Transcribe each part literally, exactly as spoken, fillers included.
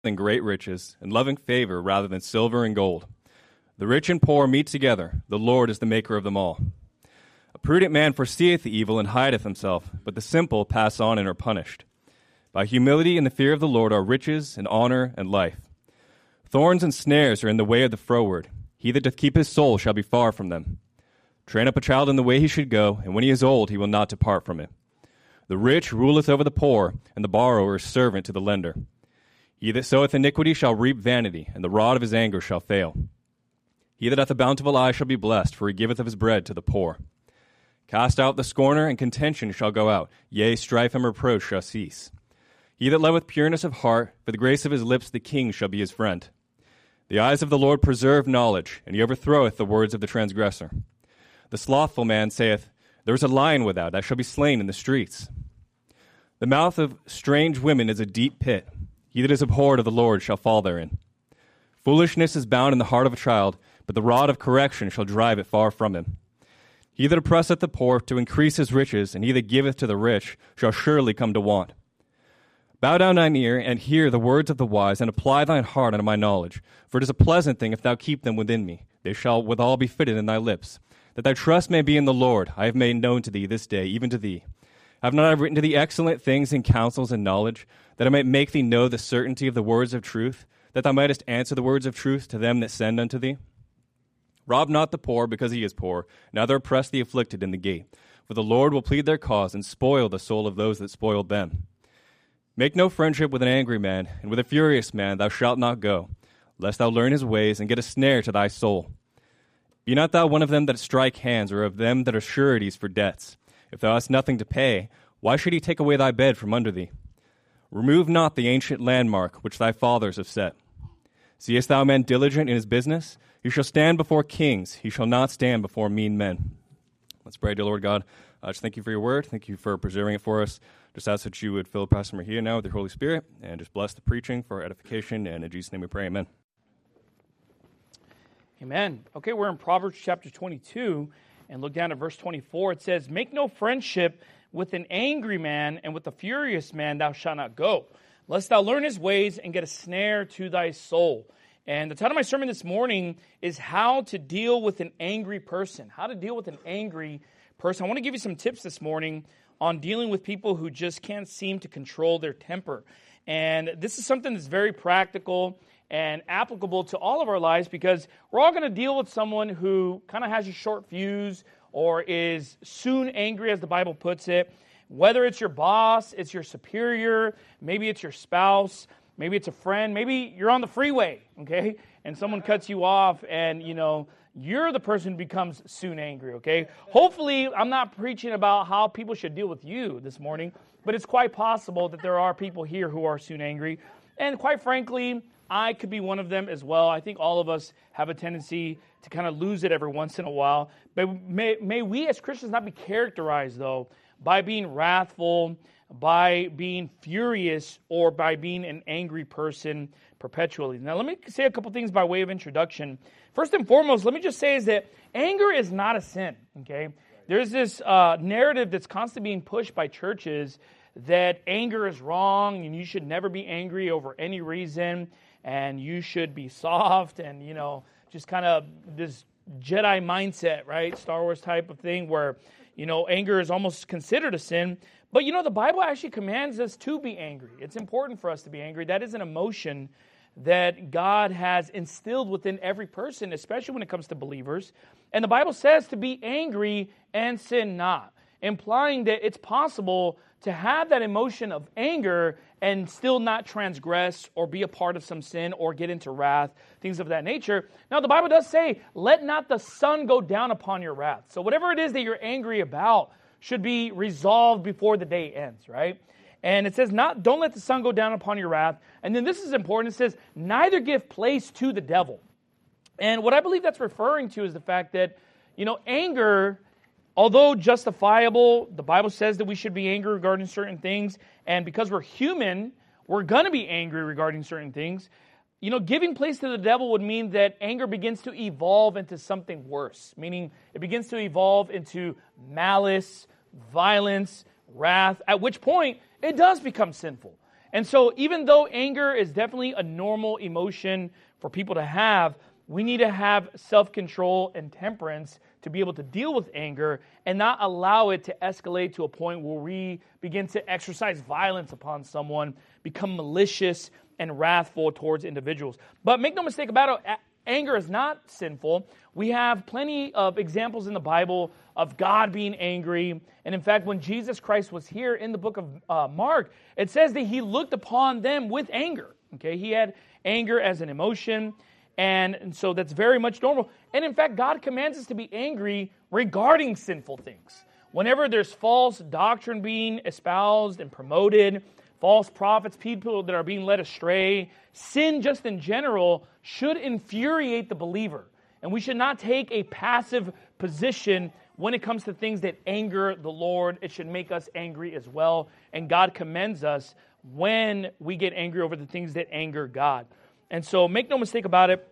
than great riches, and loving favor rather than silver and gold. The rich and poor meet together. The Lord is the maker of them all. A prudent man foreseeth the evil and hideth himself, but the simple pass on and are punished. By humility and the fear of the Lord are riches and honor and life. Thorns and snares are in the way of the froward. He that doth keep his soul shall be far from them. Train up a child in the way he should go, and when he is old he will not depart from it. The rich ruleth over the poor, and the borrower is servant to the lender. He that soweth iniquity shall reap vanity, and the rod of his anger shall fail. He that hath a bountiful eye shall be blessed, for he giveth of his bread to the poor. Cast out the scorner, and contention shall go out. Yea, strife and reproach shall cease. He that loveth pureness of heart, for the grace of his lips the king shall be his friend. The eyes of the Lord preserve knowledge, and he overthroweth the words of the transgressor. The slothful man saith, There is a lion without, that shall be slain in the streets. The mouth of strange women is a deep pit. He that is abhorred of the Lord shall fall therein. Foolishness is bound in the heart of a child, but the rod of correction shall drive it far from him. He that oppresseth the poor to increase his riches, and he that giveth to the rich shall surely come to want. Bow down thine ear, and hear the words of the wise, and apply thine heart unto my knowledge. For it is a pleasant thing if thou keep them within me. They shall withal be fitted in thy lips. That thy trust may be in the Lord, I have made known to thee this day, even to thee. Have not I written to thee excellent things in counsels and knowledge, that I might make thee know the certainty of the words of truth, that thou mightest answer the words of truth to them that send unto thee? Rob not the poor because he is poor, neither oppress the afflicted in the gate. For the Lord will plead their cause, and spoil the soul of those that spoiled them. Make no friendship with an angry man, and with a furious man thou shalt not go, lest thou learn his ways, and get a snare to thy soul. Be not thou one of them that strike hands, or of them that are sureties for debts. If thou hast nothing to pay, why should he take away thy bed from under thee? Remove not the ancient landmark which thy fathers have set. Seest thou a man diligent in his business? He shall stand before kings. He shall not stand before mean men. Let's pray, dear Lord God. I uh, just thank you for your word. Thank you for preserving it for us. Just ask that you would fill Pastor Mejia now with your Holy Spirit, and just bless the preaching for our edification. And in Jesus' name we pray, amen. Amen. Okay, we're in Proverbs chapter twenty-two, and look down at verse twenty-four. It says, Make no friendship with an angry man, and with a furious man thou shalt not go, lest thou learn his ways and get a snare to thy soul. And the title of my sermon this morning is How to Deal with an Angry Person. How to deal with an angry person. I want to give you some tips this morning on dealing with people who just can't seem to control their temper. And this is something that's very practical and applicable to all of our lives, because we're all going to deal with someone who kind of has a short fuse or is soon angry, as the Bible puts it. Whether it's your boss, it's your superior, maybe it's your spouse, maybe it's a friend, maybe you're on the freeway, okay, and someone cuts you off, and, you know, you're the person who becomes soon angry, okay? Hopefully, I'm not preaching about how people should deal with you this morning, but it's quite possible that there are people here who are soon angry, and quite frankly, I could be one of them as well. I think all of us have a tendency to kind of lose it every once in a while, but may, may we as Christians not be characterized, though, by being wrathful, by being furious, or by being an angry person perpetually. Now, let me say a couple things by way of introduction. First and foremost, let me just say is that anger is not a sin, okay? There's this uh, narrative that's constantly being pushed by churches that anger is wrong, and you should never be angry over any reason, and you should be soft, and, you know, just kind of this Jedi mindset, right? Star Wars type of thing where, you know, anger is almost considered a sin. But, you know, the Bible actually commands us to be angry. It's important for us to be angry. That is an emotion that God has instilled within every person, especially when it comes to believers. And the Bible says to be angry and sin not, implying that it's possible to have that emotion of anger and still not transgress or be a part of some sin or get into wrath, things of that nature. Now, the Bible does say, let not the sun go down upon your wrath. So whatever it is that you're angry about should be resolved before the day ends, right? And it says, not, don't let the sun go down upon your wrath. And then this is important. It says, neither give place to the devil. And what I believe that's referring to is the fact that, you know, anger, although justifiable, the Bible says that we should be angry regarding certain things. And because we're human, we're going to be angry regarding certain things. You know, giving place to the devil would mean that anger begins to evolve into something worse, meaning it begins to evolve into malice, violence, wrath, at which point it does become sinful. And so even though anger is definitely a normal emotion for people to have, we need to have self-control and temperance to be able to deal with anger and not allow it to escalate to a point where we begin to exercise violence upon someone, become malicious and wrathful towards individuals. But make no mistake about it, anger is not sinful. We have plenty of examples in the Bible of God being angry. And in fact, when Jesus Christ was here in the book of uh, Mark, it says that he looked upon them with anger. Okay, he had anger as an emotion. And, and so that's very much normal. And in fact, God commands us to be angry regarding sinful things. Whenever there's false doctrine being espoused and promoted, false prophets, people that are being led astray, sin just in general should infuriate the believer. And we should not take a passive position when it comes to things that anger the Lord. It should make us angry as well. And God commends us when we get angry over the things that anger God. And so make no mistake about it,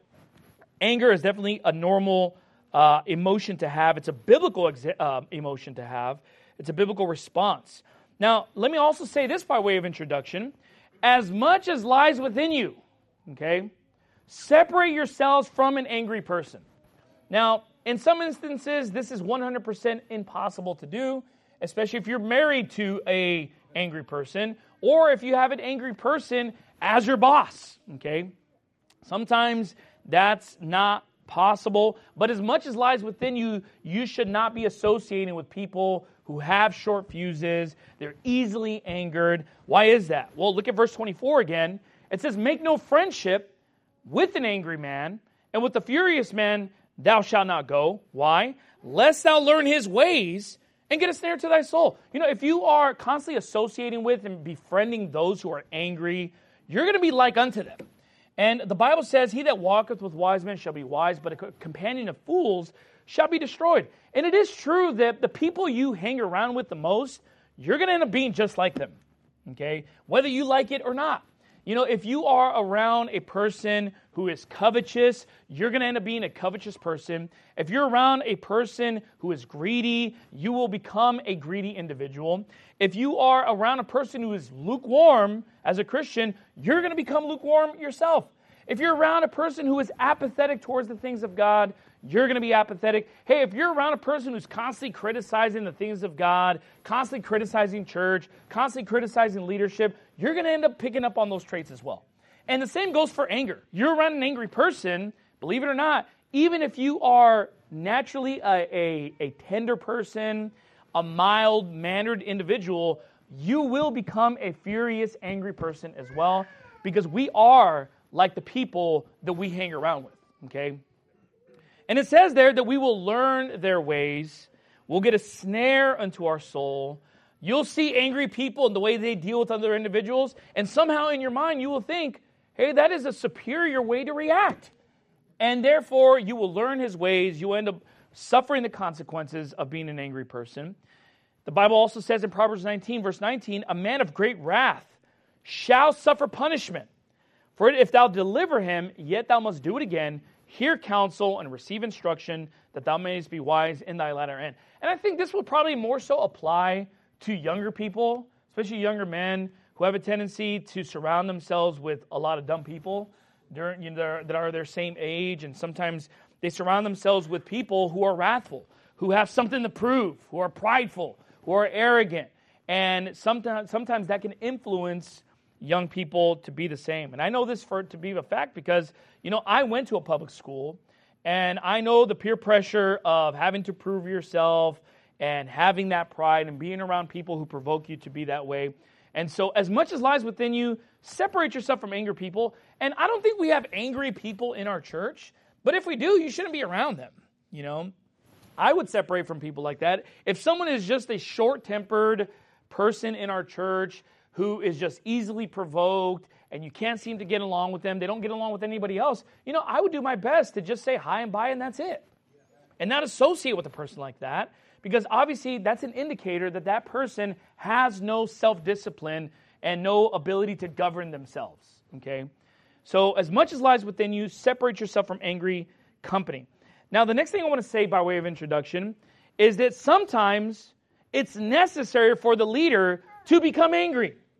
anger is definitely a normal uh, emotion to have. It's a biblical exa- uh, emotion to have. It's a biblical response. Now, let me also say this by way of introduction. As much as lies within you, okay, separate yourselves from an angry person. Now, in some instances, this is one hundred percent impossible to do, especially if you're married to an angry person, or if you have an angry person as your boss, okay? Sometimes that's not possible, but as much as lies within you, you should not be associating with people who have short fuses. They're easily angered. Why is that? Well, look at verse twenty-four again. It says, make no friendship with an angry man, and with the furious man thou shalt not go. Why? Lest thou learn his ways and get a snare to thy soul. You know, if you are constantly associating with and befriending those who are angry, you're going to be like unto them. And the Bible says, he that walketh with wise men shall be wise, but a companion of fools shall be destroyed. And it is true that the people you hang around with the most, you're going to end up being just like them, okay? Whether you like it or not. You know, if you are around a person who is covetous, you're going to end up being a covetous person. If you're around a person who is greedy, you will become a greedy individual. If you are around a person who is lukewarm as a Christian, you're going to become lukewarm yourself. If you're around a person who is apathetic towards the things of God, you're going to be apathetic. Hey, if you're around a person who's constantly criticizing the things of God, constantly criticizing church, constantly criticizing leadership, you're going to end up picking up on those traits as well. And the same goes for anger. You're around an angry person, believe it or not, even if you are naturally a, a, a tender person, a mild-mannered individual, you will become a furious, angry person as well, because we are like the people that we hang around with, okay? And it says there that we will learn their ways. We'll get a snare unto our soul. You'll see angry people and the way they deal with other individuals, and somehow in your mind you will think, hey, that is a superior way to react. And therefore, you will learn his ways. You end up suffering the consequences of being an angry person. The Bible also says in Proverbs nineteen, verse nineteen, a man of great wrath shall suffer punishment. For if thou deliver him, yet thou must do it again. Hear counsel and receive instruction, that thou mayest be wise in thy latter end. And I think this will probably more so apply to younger people, especially younger men who have a tendency to surround themselves with a lot of dumb people during, you know, that are their same age. And sometimes they surround themselves with people who are wrathful, who have something to prove, who are prideful, who are arrogant. And sometimes, sometimes that can influence young people to be the same. And I know this for to be a fact because, you know, I went to a public school, and I know the peer pressure of having to prove yourself and having that pride and being around people who provoke you to be that way. And so as much as lies within you, separate yourself from angry people. And I don't think we have angry people in our church, but if we do, you shouldn't be around them, you know. I would separate from people like that. If someone is just a short-tempered person in our church who is just easily provoked and you can't seem to get along with them, they don't get along with anybody else, you know, I would do my best to just say hi and bye and that's it. And not associate with a person like that, because obviously that's an indicator that that person has no self-discipline and no ability to govern themselves, okay? So as much as lies within you, separate yourself from angry company. Now, the next thing I want to say by way of introduction is that sometimes it's necessary for the leader to become angry.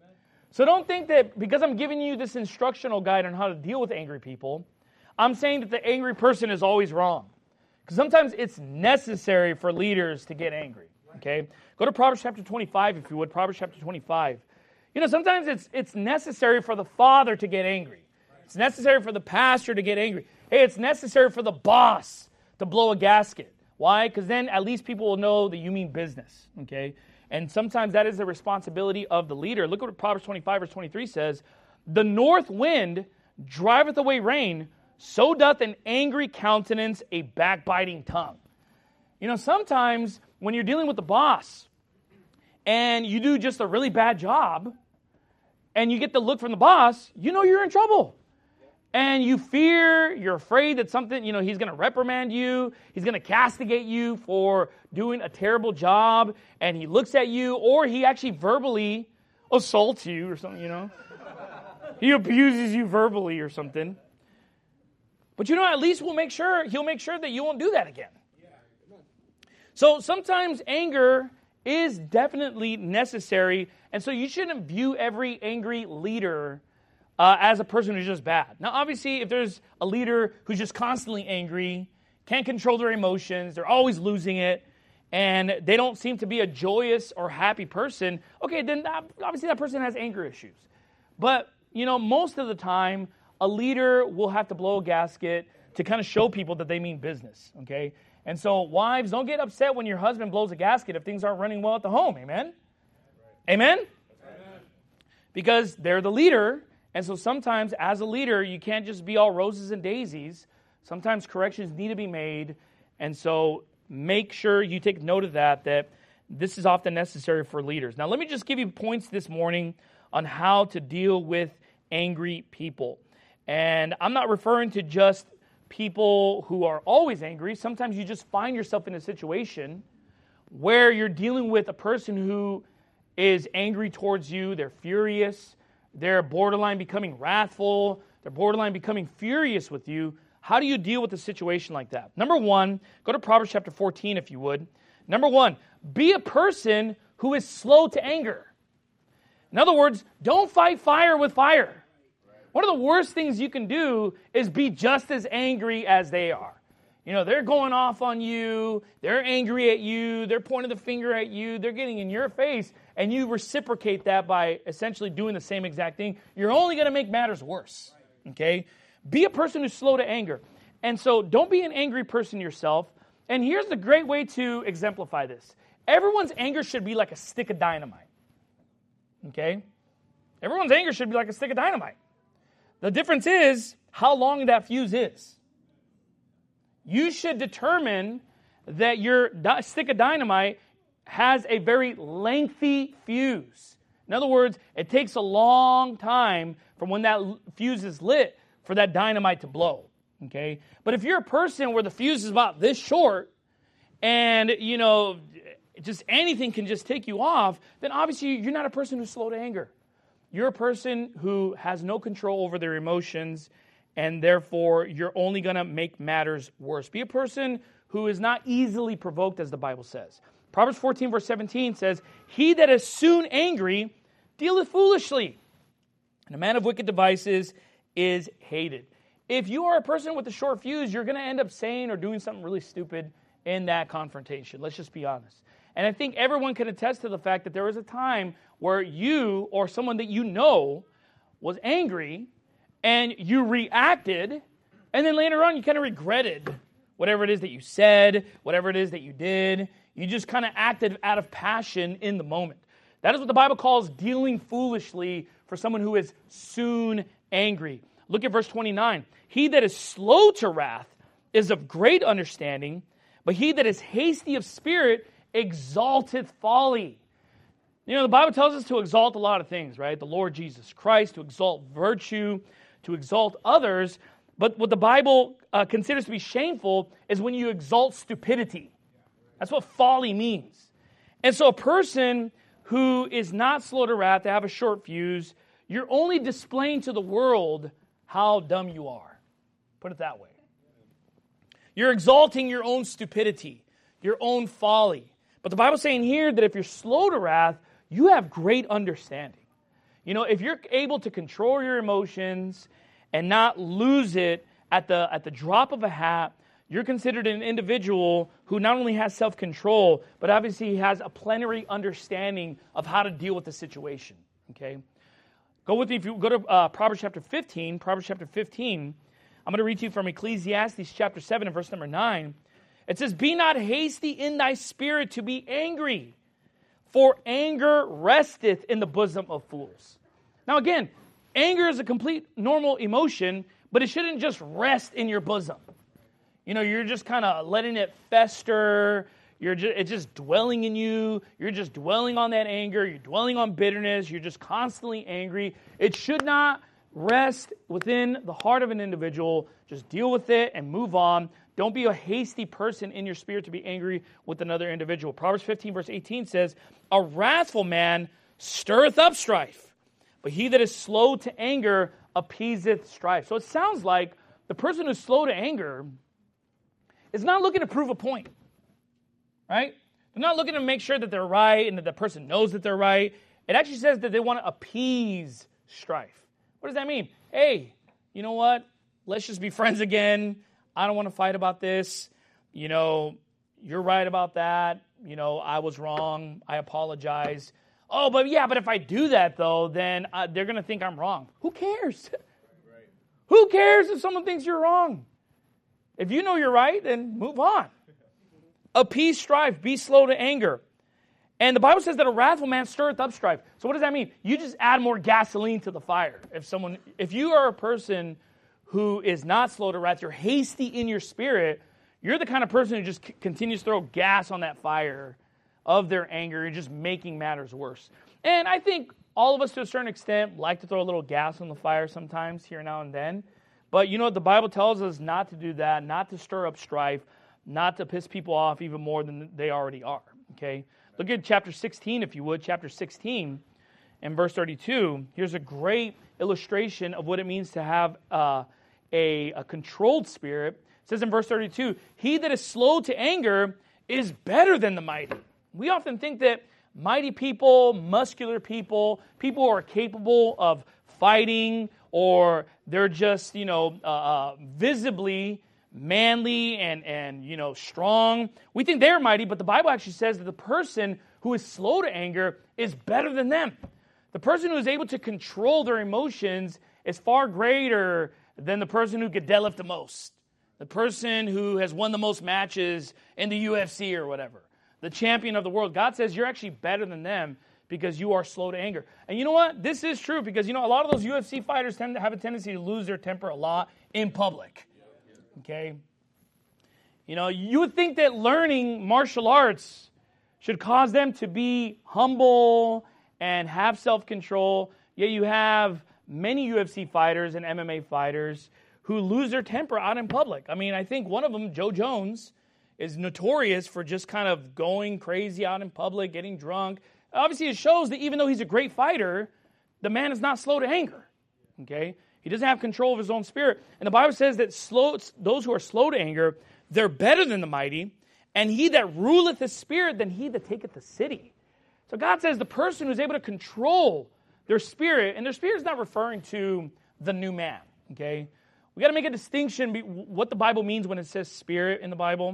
So don't think that because I'm giving you this instructional guide on how to deal with angry people, I'm saying that the angry person is always wrong. Because sometimes it's necessary for leaders to get angry. Okay? Go to Proverbs chapter twenty-five, if you would. Proverbs chapter twenty-five. You know, sometimes it's it's necessary for the father to get angry. It's necessary for the pastor to get angry. Hey, it's necessary for the boss to blow a gasket. Why? Because then at least people will know that you mean business. Okay? And sometimes that is the responsibility of the leader. Look at what Proverbs twenty-five, verse twenty-three says. The north wind driveth away rain, so doth an angry countenance a backbiting tongue. You know, sometimes when you're dealing with the boss and you do just a really bad job and you get the look from the boss, you know you're in trouble. And you fear, you're afraid that something, you know, he's going to reprimand you, he's going to castigate you for doing a terrible job, and he looks at you, or he actually verbally assaults you or something, you know. He abuses you verbally or something. But you know, at least we'll make sure, he'll make sure that you won't do that again. So sometimes anger is definitely necessary, and so you shouldn't view every angry leader Uh, as a person who's just bad. Now, obviously, if there's a leader who's just constantly angry, can't control their emotions, they're always losing it, and they don't seem to be a joyous or happy person, okay, then that, obviously that person has anger issues. But, you know, most of the time, a leader will have to blow a gasket to kind of show people that they mean business, okay? And so, wives, don't get upset when your husband blows a gasket if things aren't running well at the home, amen? Amen? Amen. Because they're the leader. And so sometimes, as a leader, you can't just be all roses and daisies. Sometimes corrections need to be made. And so make sure you take note of that, that this is often necessary for leaders. Now, let me just give you points this morning on how to deal with angry people. And I'm not referring to just people who are always angry. Sometimes you just find yourself in a situation where you're dealing with a person who is angry towards you. They're furious. They're borderline becoming wrathful. They're borderline becoming furious with you. How do you deal with a situation like that? Number one, go to Proverbs chapter fourteen if you would. Number one, be a person who is slow to anger. In other words, don't fight fire with fire. One of the worst things you can do is be just as angry as they are. You know, they're going off on you, they're angry at you, they're pointing the finger at you, they're getting in your face, and you reciprocate that by essentially doing the same exact thing. You're only going to make matters worse, okay? Be a person who's slow to anger. And so don't be an angry person yourself. And here's the great way to exemplify this. Everyone's anger should be like a stick of dynamite, okay? Everyone's anger should be like a stick of dynamite. The difference is how long that fuse is. You should determine that your di- stick of dynamite has a very lengthy fuse. In other words, it takes a long time from when that fuse is lit for that dynamite to blow. Okay? But if you're a person where the fuse is about this short and, you know, just anything can just take you off, then obviously you're not a person who's slow to anger. You're a person who has no control over their emotions, and therefore you're only going to make matters worse. Be a person who is not easily provoked, as the Bible says. Proverbs fourteen, verse seventeen says, "He that is soon angry dealeth foolishly, and a man of wicked devices is hated." If you are a person with a short fuse, you're going to end up saying or doing something really stupid in that confrontation. Let's just be honest. And I think everyone can attest to the fact that there was a time where you or someone that you know was angry, and you reacted, and then later on you kind of regretted whatever it is that you said, whatever it is that you did. You just kind of acted out of passion in the moment. That is what the Bible calls dealing foolishly for someone who is soon angry. Look at verse twenty-nine. "He that is slow to wrath is of great understanding, but he that is hasty of spirit exalteth folly." You know, the Bible tells us to exalt a lot of things, right? The Lord Jesus Christ, to exalt virtue, to exalt others. But what the Bible uh, considers to be shameful is when you exalt stupidity. That's what folly means. And so a person who is not slow to wrath, to have a short fuse, you're only displaying to the world how dumb you are. Put it that way. You're exalting your own stupidity, your own folly. But the Bible's saying here that if you're slow to wrath, you have great understanding. You know, if you're able to control your emotions and not lose it at the at the drop of a hat, you're considered an individual who not only has self-control, but obviously has a plenary understanding of how to deal with the situation. Okay? Go with me, if you go to uh, Proverbs chapter fifteen, Proverbs chapter fifteen, I'm going to read to you from Ecclesiastes chapter seven and verse number nine. It says, "Be not hasty in thy spirit to be angry, for anger resteth in the bosom of fools." Now again, anger is a complete normal emotion, but it shouldn't just rest in your bosom. You know, you're just kind of letting it fester. You're just, it's just dwelling in you. You're just dwelling on that anger. You're dwelling on bitterness. You're just constantly angry. It should not rest within the heart of an individual. Just deal with it and move on. Don't be a hasty person in your spirit to be angry with another individual. Proverbs fifteen verse eighteen says, "A wrathful man stirreth up strife, but he that is slow to anger appeaseth strife." So it sounds like the person who's slow to anger is not looking to prove a point, right? They're not looking to make sure that they're right and that the person knows that they're right. It actually says that they want to appease strife. What does that mean? Hey, you know what? Let's just be friends again. I don't want to fight about this. You know, you're right about that. You know, I was wrong. I apologize. Oh, but yeah, but if I do that, though, then uh, they're going to think I'm wrong. Who cares? Right. Who cares if someone thinks you're wrong? If you know you're right, then move on. Appease strife. Be slow to anger. And the Bible says that a wrathful man stirreth up strife. So what does that mean? You just add more gasoline to the fire. If someone, if you are a person who is not slow to wrath, you're hasty in your spirit, you're the kind of person who just c- continues to throw gas on that fire of their anger and just making matters worse. And I think all of us to a certain extent like to throw a little gas on the fire sometimes, here now and then. But you know what? The Bible tells us not to do that, not to stir up strife, not to piss people off even more than they already are. Okay? Look at chapter sixteen, if you would. Chapter sixteen and verse thirty-two. Here's a great illustration of what it means to have uh, a, a controlled spirit. It says in verse thirty-two, "He that is slow to anger is better than the mighty." We often think that mighty people, muscular people, people who are capable of fighting, or they're just, you know, uh, uh, visibly manly and, and, you know, strong. We think they're mighty, but the Bible actually says that the person who is slow to anger is better than them. The person who is able to control their emotions is far greater than the person who could deadlift the most, the person who has won the most matches in the U F C or whatever, the champion of the world. God says you're actually better than them because you are slow to anger. And you know what? This is true because, you know, a lot of those U F C fighters tend to have a tendency to lose their temper a lot in public. Okay? You know, you would think that learning martial arts should cause them to be humble and have self-control. Yet you have many U F C fighters and M M A fighters who lose their temper out in public. I mean, I think one of them, Joe Jones, is notorious for just kind of going crazy out in public, getting drunk. Obviously, it shows that even though he's a great fighter, the man is not slow to anger. Okay? He doesn't have control of his own spirit. And the Bible says that slow, those who are slow to anger, they're better than the mighty, and he that ruleth his spirit than he that taketh the city. So God says the person who's able to control their spirit, and their spirit is not referring to the new man. Okay? We got to make a distinction be, what the Bible means when it says spirit in the Bible.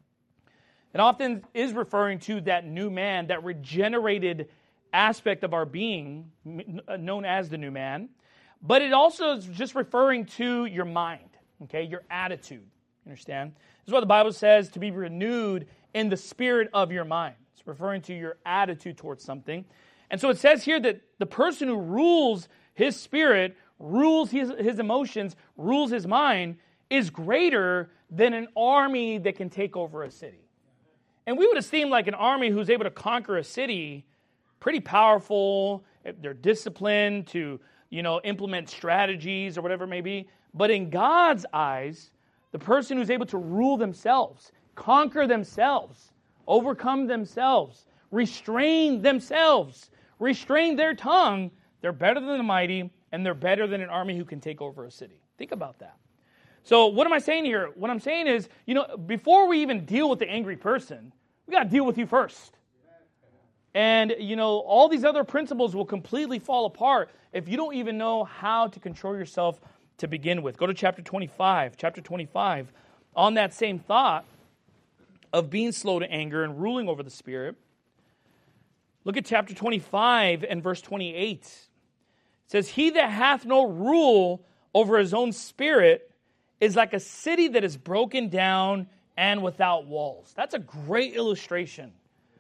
It often is referring to that new man, that regenerated aspect of our being, known as the new man. But it also is just referring to your mind, okay, your attitude. Understand? This is what the Bible says, to be renewed in the spirit of your mind. It's referring to your attitude towards something. And so it says here that the person who rules his spirit, rules his, his emotions, rules his mind, is greater than an army that can take over a city. And we would esteem like an army who's able to conquer a city pretty powerful. They're disciplined to, you know, implement strategies or whatever it may be. But in God's eyes, the person who's able to rule themselves, conquer themselves, overcome themselves, restrain themselves, restrain their tongue, they're better than the mighty, and they're better than an army who can take over a city. Think about that. So what am I saying here? What I'm saying is, you know, before we even deal with the angry person, we got to deal with you first. And, you know, all these other principles will completely fall apart if you don't even know how to control yourself to begin with. Go to chapter twenty-five. Chapter twenty-five, on that same thought of being slow to anger and ruling over the Spirit. Look at chapter twenty-five and verse twenty-eight. It says, he that hath no rule over his own spirit is like a city that is broken down and without walls. That's a great illustration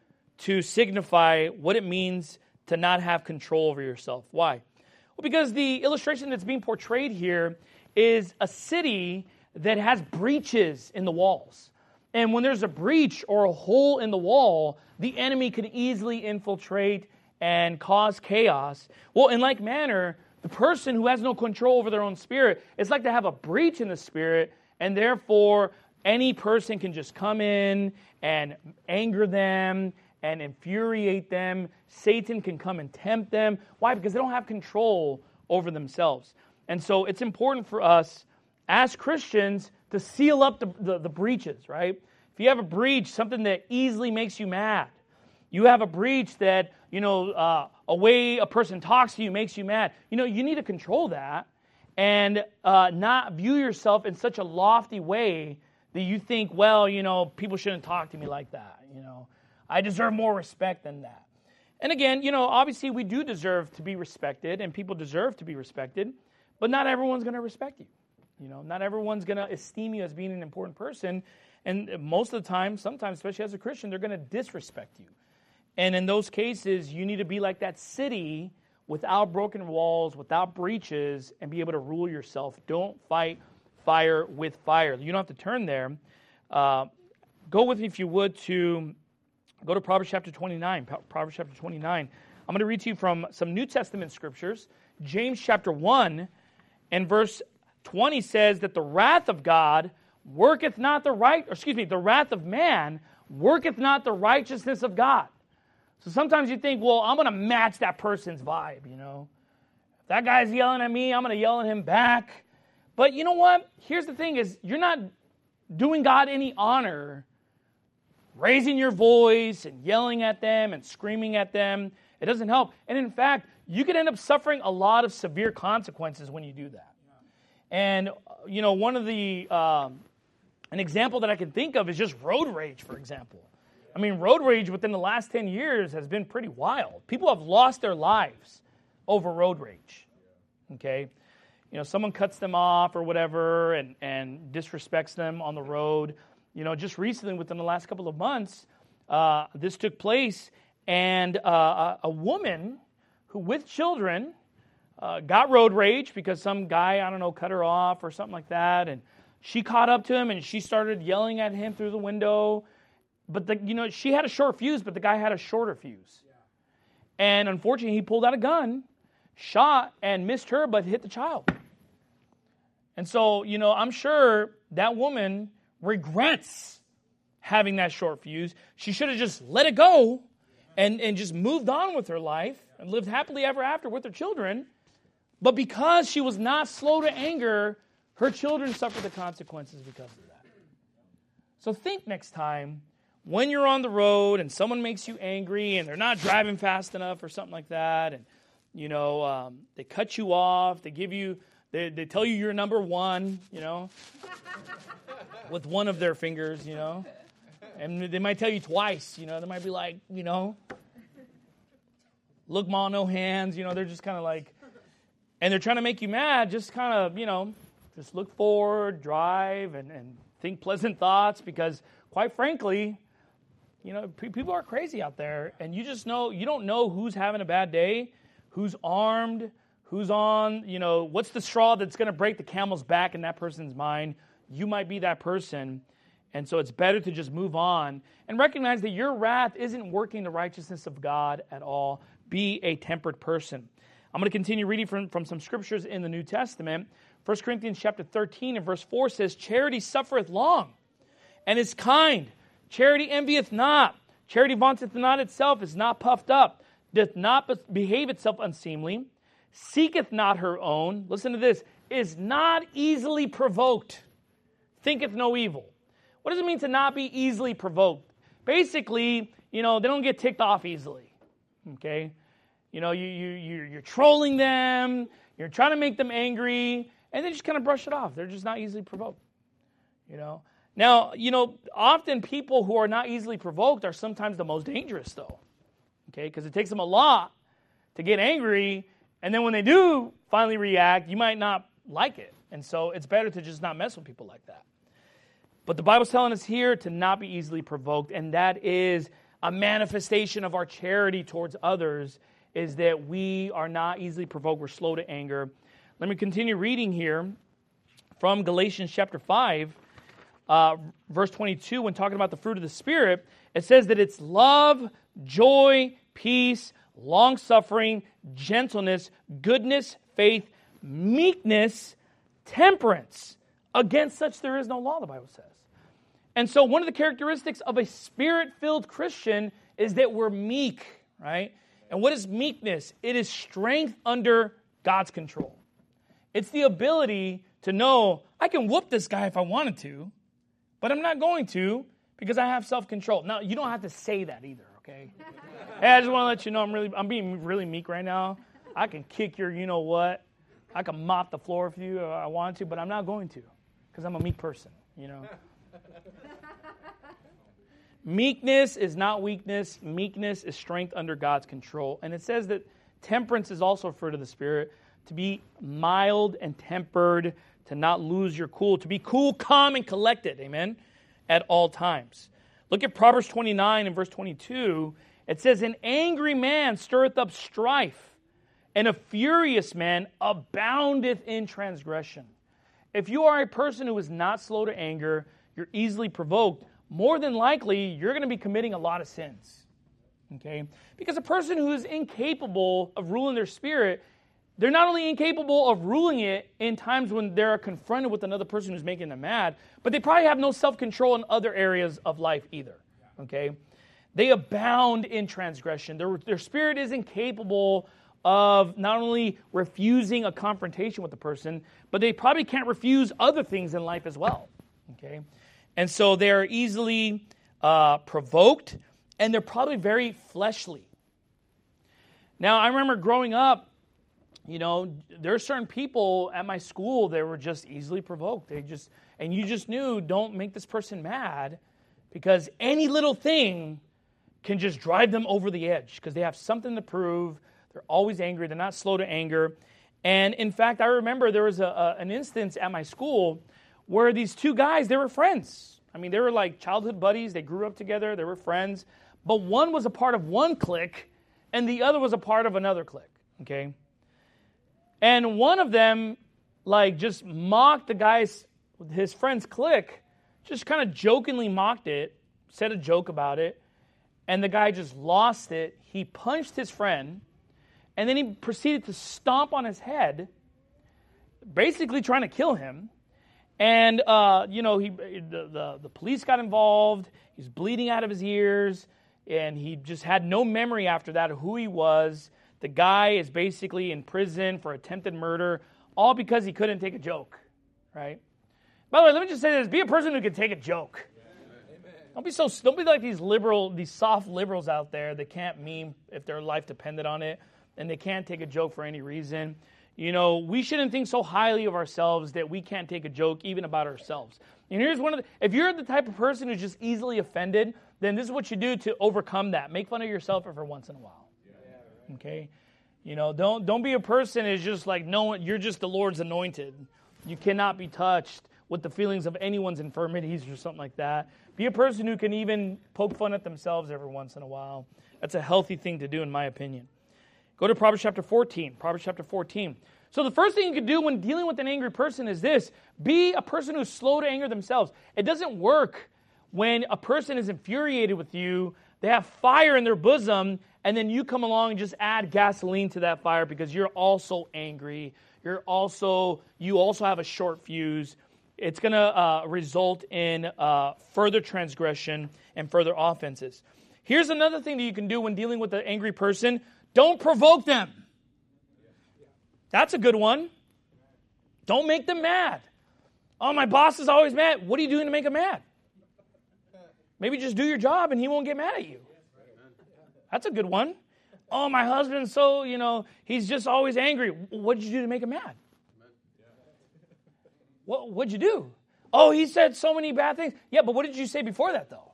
to signify what it means to not have control over yourself. Why? Well, because the illustration that's being portrayed here is a city that has breaches in the walls. And when there's a breach or a hole in the wall, the enemy could easily infiltrate and cause chaos. Well, in like manner, the person who has no control over their own spirit, it's like to have a breach in the spirit, and therefore any person can just come in and anger them and infuriate them. Satan can come and tempt them. Why? Because they don't have control over themselves. And so it's important for us as Christians to seal up the, the, the breaches, right? If you have a breach, something that easily makes you mad, you have a breach that, you know, uh, a way a person talks to you makes you mad, you know, you need to control that and uh, not view yourself in such a lofty way that you think, well, you know, people shouldn't talk to me like that, you know. I deserve more respect than that. And again, you know, obviously we do deserve to be respected, and people deserve to be respected, but not everyone's going to respect you. You know, not everyone's going to esteem you as being an important person, and most of the time, sometimes, especially as a Christian, they're going to disrespect you. And in those cases, you need to be like that city without broken walls, without breaches, and be able to rule yourself. Don't fight fire with fire. You don't have to turn there. Uh, go with me, if you would, to go to Proverbs chapter twenty-nine. Proverbs chapter twenty-nine. I'm going to read to you from some New Testament scriptures. James chapter one and verse twenty says that the wrath of God worketh not the right, or excuse me, the wrath of man worketh not the righteousness of God. So sometimes you think, well, I'm going to match that person's vibe, you know. If that guy's yelling at me, I'm going to yell at him back. But you know what? Here's the thing is, you're not doing God any honor raising your voice and yelling at them and screaming at them. It doesn't help. And in fact, you could end up suffering a lot of severe consequences when you do that. And, you know, one of the, um, an example that I can think of is just road rage, for example. I mean, road rage within the last ten years has been pretty wild. People have lost their lives over road rage, okay? You know, someone cuts them off or whatever and, and disrespects them on the road. You know, just recently, within the last couple of months, uh, this took place, and uh, a woman who, with children, uh, got road rage because some guy, I don't know, cut her off or something like that, and she caught up to him, and she started yelling at him through the window. But, the, you know, she had a short fuse, but the guy had a shorter fuse. Yeah. And unfortunately, he pulled out a gun, shot, and missed her, but hit the child. And so, you know, I'm sure that woman regrets having that short fuse. She should have just let it go and, and just moved on with her life and lived happily ever after with her children. But because she was not slow to anger, her children suffered the consequences because of that. So think next time, when you're on the road and someone makes you angry and they're not driving fast enough or something like that, and, you know, um, they cut you off, they give you, they, they tell you you're number one, you know, with one of their fingers, you know, and they might tell you twice, you know, they might be like, you know, look, ma, no hands, you know, they're just kind of like, and they're trying to make you mad, just kind of, you know, just look forward, drive, and, and think pleasant thoughts, because quite frankly, you know, people are crazy out there, and you just know, you don't know who's having a bad day, who's armed, who's on, you know, what's the straw that's going to break the camel's back in that person's mind. You might be that person, and so it's better to just move on and recognize that your wrath isn't working the righteousness of God at all. Be a tempered person. I'm going to continue reading from, from some scriptures in the New Testament. First Corinthians chapter thirteen and verse four says, charity suffereth long, and is kind. Charity envieth not. Charity vaunteth not itself, is not puffed up, doth not behave itself unseemly, seeketh not her own. Listen to this. Is not easily provoked, thinketh no evil. What does it mean to not be easily provoked? Basically, you know, they don't get ticked off easily. Okay? You know, you, you, you, you're trolling them, you're trying to make them angry, and they just kind of brush it off. They're just not easily provoked. You know? Now, you know, often people who are not easily provoked are sometimes the most dangerous, though. Okay? Because it takes them a lot to get angry, and then when they do finally react, you might not like it. And so it's better to just not mess with people like that. But the Bible's telling us here to not be easily provoked, and that is a manifestation of our charity towards others, is that we are not easily provoked. We're slow to anger. Let me continue reading here from Galatians chapter five, uh, verse twenty-two, when talking about the fruit of the Spirit. It says that it's love, joy, peace, long-suffering, gentleness, goodness, faith, meekness, temperance. Against such there is no law, the Bible says. And so one of the characteristics of a Spirit-filled Christian is that we're meek, right? And what is meekness? It is strength under God's control. It's the ability to know, I can whoop this guy if I wanted to, but I'm not going to because I have self-control. Now, you don't have to say that either, okay? Hey, I just want to let you know I'm really, I'm being really meek right now. I can kick your you-know-what. I can mop the floor if you uh, I want to, but I'm not going to because I'm a meek person, you know. Meekness is not weakness. Meekness is strength under God's control. And it says that temperance is also a fruit of the Spirit, to be mild and tempered, to not lose your cool, to be cool, calm, and collected, amen, at all times. Look at Proverbs twenty-nine and verse twenty-two. It says, an angry man stirreth up strife, and a furious man aboundeth in transgression. If you are a person who is not slow to anger, you're easily provoked, more than likely you're going to be committing a lot of sins. Okay? Because a person who is incapable of ruling their spirit, they're not only incapable of ruling it in times when they're confronted with another person who's making them mad, but they probably have no self-control in other areas of life either. Okay? They abound in transgression. Their, their spirit is incapable of not only refusing a confrontation with the person, but they probably can't refuse other things in life as well. Okay? And so they're easily uh, provoked, and they're probably very fleshly. Now, I remember growing up, you know, there are certain people at my school that were just easily provoked. They just, and you just knew, don't make this person mad, because any little thing can just drive them over the edge, because they have something to prove. They're always angry. They're not slow to anger. And in fact, I remember there was a, a, an instance at my school where these two guys, they were friends. I mean, they were like childhood buddies. They grew up together. They were friends. But one was a part of one clique, and the other was a part of another clique, okay? And one of them, like, just mocked the guy's, his friend's clique, just kind of jokingly mocked it, said a joke about it, and the guy just lost it. He punched his friend, and then he proceeded to stomp on his head, basically trying to kill him. And, uh, you know, he the, the, the police got involved. He's bleeding out of his ears, and he just had no memory after that of who he was. The guy is basically in prison for attempted murder, all because he couldn't take a joke, right? By the way, let me just say this. Be a person who can take a joke. Amen. Don't be so. Don't be like these liberal, these soft liberals out there that can't meme if their life depended on it, and they can't take a joke for any reason. You know, we shouldn't think so highly of ourselves that we can't take a joke even about ourselves. And here's one of the, if you're the type of person who's just easily offended, then this is what you do to overcome that. Make fun of yourself every once in a while. Yeah. Okay? You know, don't don't be a person who's just like, no, you're just the Lord's anointed. You cannot be touched with the feelings of anyone's infirmities or something like that. Be a person who can even poke fun at themselves every once in a while. That's a healthy thing to do, in my opinion. Go to Proverbs chapter fourteen. Proverbs chapter fourteen. So the first thing you can do when dealing with an angry person is this. Be a person who's slow to anger themselves. It doesn't work when a person is infuriated with you, they have fire in their bosom, and then you come along and just add gasoline to that fire because you're also angry. You're also, you also have a short fuse. It's going to uh, result in uh, further transgression and further offenses. Here's another thing that you can do when dealing with an angry person. Don't provoke them. That's a good one. Don't make them mad. Oh, my boss is always mad. What are you doing to make him mad? Maybe just do your job and he won't get mad at you. That's a good one. Oh, my husband's so, you know, he's just always angry. What did you do to make him mad? What what'd you do? Oh, he said so many bad things. Yeah, but what did you say before that, though?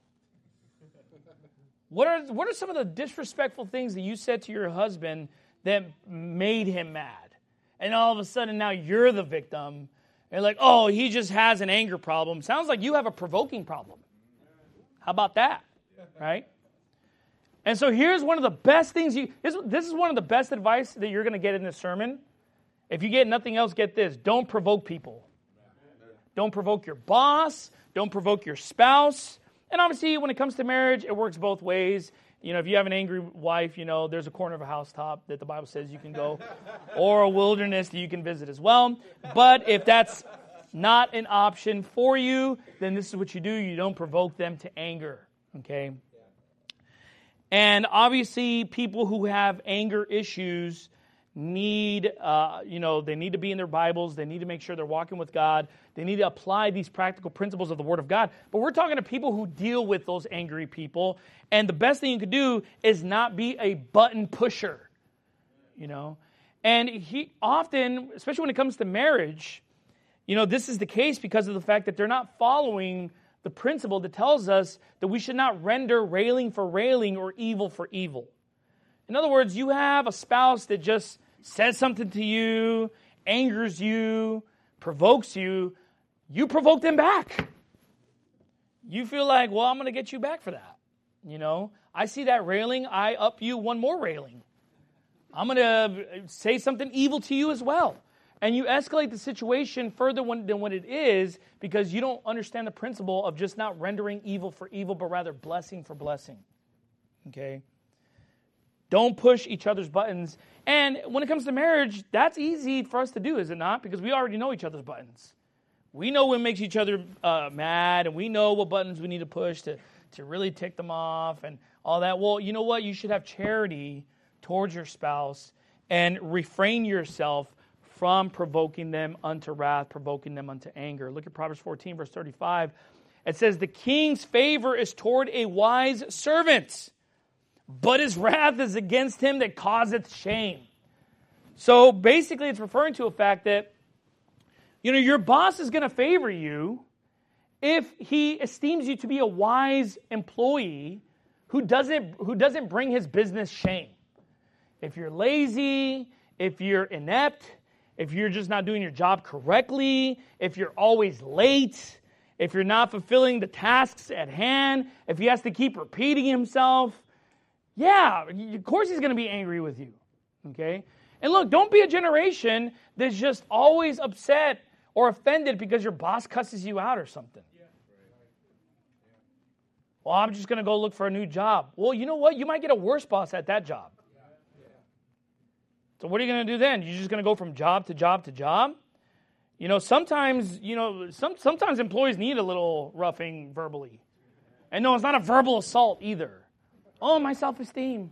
What are what are some of the disrespectful things that you said to your husband that made him mad? And all of a sudden now you're the victim. And like, oh, he just has an anger problem. Sounds like you have a provoking problem. How about that? Right? And so here's one of the best things you, this, this is one of the best advice that you're going to get in this sermon. If you get nothing else, get this. Don't provoke people. Don't provoke your boss. Don't provoke your spouse. And obviously, when it comes to marriage, it works both ways. You know, if you have an angry wife, you know, there's a corner of a housetop that the Bible says you can go, or a wilderness that you can visit as well. But if that's not an option for you, then this is what you do. You don't provoke them to anger, okay? And obviously, people who have anger issues need, uh, you know, they need to be in their Bibles. They need to make sure they're walking with God. They need to apply these practical principles of the Word of God. But we're talking to people who deal with those angry people. And the best thing you could do is not be a button pusher, you know. And he often, especially when it comes to marriage, you know, this is the case because of the fact that they're not following the principle that tells us that we should not render railing for railing or evil for evil. In other words, you have a spouse that just says something to you, angers you, provokes you, you provoke them back. You feel like, well, I'm going to get you back for that. You know, I see that railing, I up you one more railing. I'm going to say something evil to you as well. And you escalate the situation further than what it is because you don't understand the principle of just not rendering evil for evil, but rather blessing for blessing. Okay? Don't push each other's buttons. And when it comes to marriage, that's easy for us to do, is it not? Because we already know each other's buttons. We know what makes each other uh, mad, and we know what buttons we need to push to, to really tick them off and all that. Well, you know what? You should have charity towards your spouse and refrain yourself from provoking them unto wrath, provoking them unto anger. Look at Proverbs fourteen, verse thirty-five. It says, the king's favor is toward a wise servant, but his wrath is against him that causeth shame. So basically it's referring to a fact that, you know, your boss is going to favor you if he esteems you to be a wise employee who doesn't, who doesn't bring his business shame. If you're lazy, if you're inept, if you're just not doing your job correctly, if you're always late, if you're not fulfilling the tasks at hand, if he has to keep repeating himself, yeah, of course he's going to be angry with you, okay? And look, don't be a generation that's just always upset or offended because your boss cusses you out or something. Well, I'm just going to go look for a new job. Well, you know what? You might get a worse boss at that job. So what are you going to do then? You're just going to go from job to job to job? You know, sometimes, you know, some, sometimes employees need a little roughing verbally. And no, it's not a verbal assault either. Oh, my self-esteem.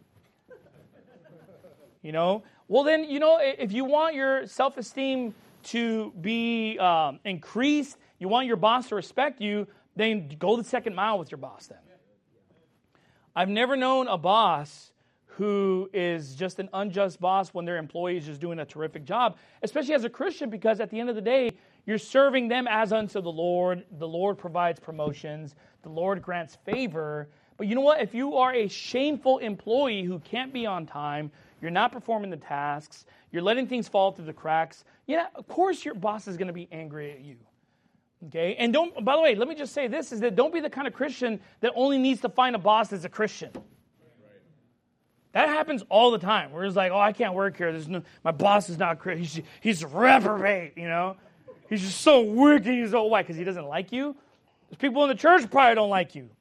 You know? Well, then, you know, if you want your self-esteem to be um, increased, you want your boss to respect you, then go the second mile with your boss then. I've never known a boss who is just an unjust boss when their employee is just doing a terrific job, especially as a Christian, because at the end of the day, you're serving them as unto the Lord. The Lord provides promotions. The Lord grants favor. But you know what? If you are a shameful employee who can't be on time, you're not performing the tasks, you're letting things fall through the cracks, yeah, of course your boss is going to be angry at you. Okay? And don't, by the way, let me just say this, is that don't be the kind of Christian that only needs to find a boss that's a Christian. That happens all the time. Where it's like, oh, I can't work here. There's no, my boss is not Christian. He's, he's a reprobate, you know? He's just so wicked. He's so, why? Because he doesn't like you? There's people in the church who probably don't like you.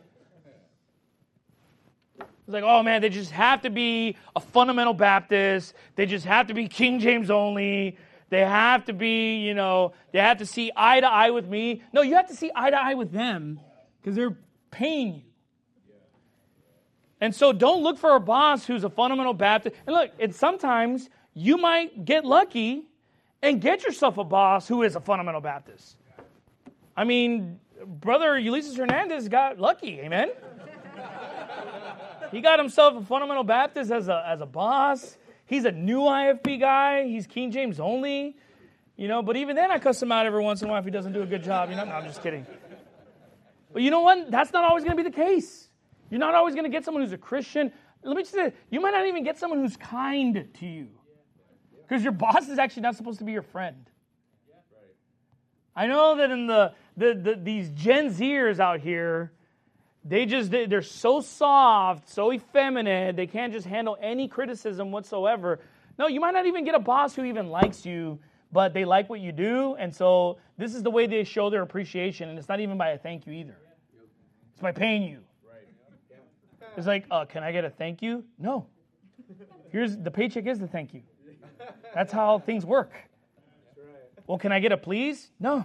It's like, oh, man, they just have to be a fundamental Baptist. They just have to be King James only. They have to be, you know, they have to see eye to eye with me. No, you have to see eye to eye with them because they're paying you. And so don't look for a boss who's a fundamental Baptist. And look, and sometimes you might get lucky and get yourself a boss who is a fundamental Baptist. I mean, Brother Ulysses Hernandez got lucky, amen? He got himself a fundamental Baptist as a as a boss. He's a new I F B guy. He's King James only. You know, but even then I cuss him out every once in a while if he doesn't do a good job. You know, no, I'm just kidding. But you know what? That's not always going to be the case. You're not always going to get someone who's a Christian. Let me just say, you might not even get someone who's kind to you. Because your boss is actually not supposed to be your friend. I know that in the, the, the these Gen Zers out here, they just, they, they're so soft, so effeminate, they can't just handle any criticism whatsoever. No, you might not even get a boss who even likes you, but they like what you do, and so this is the way they show their appreciation, and it's not even by a thank you either. It's by paying you. It's like, uh, can I get a thank you? No. Here's the paycheck is the thank you. That's how things work. Well, can I get a please? No.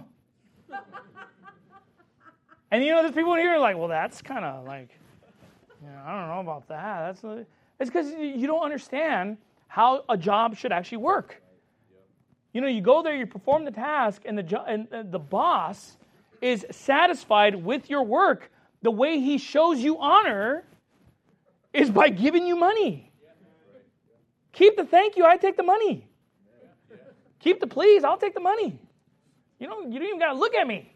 And you know, there's people in here like, well, that's kind of like, you know, I don't know about that. That's a, it's because you don't understand how a job should actually work. You know, you go there, you perform the task, and the jo- and the boss is satisfied with your work. The way he shows you honor is by giving you money. Keep the thank you, I take the money. Keep the please, I'll take the money. You know, you don't even got to look at me.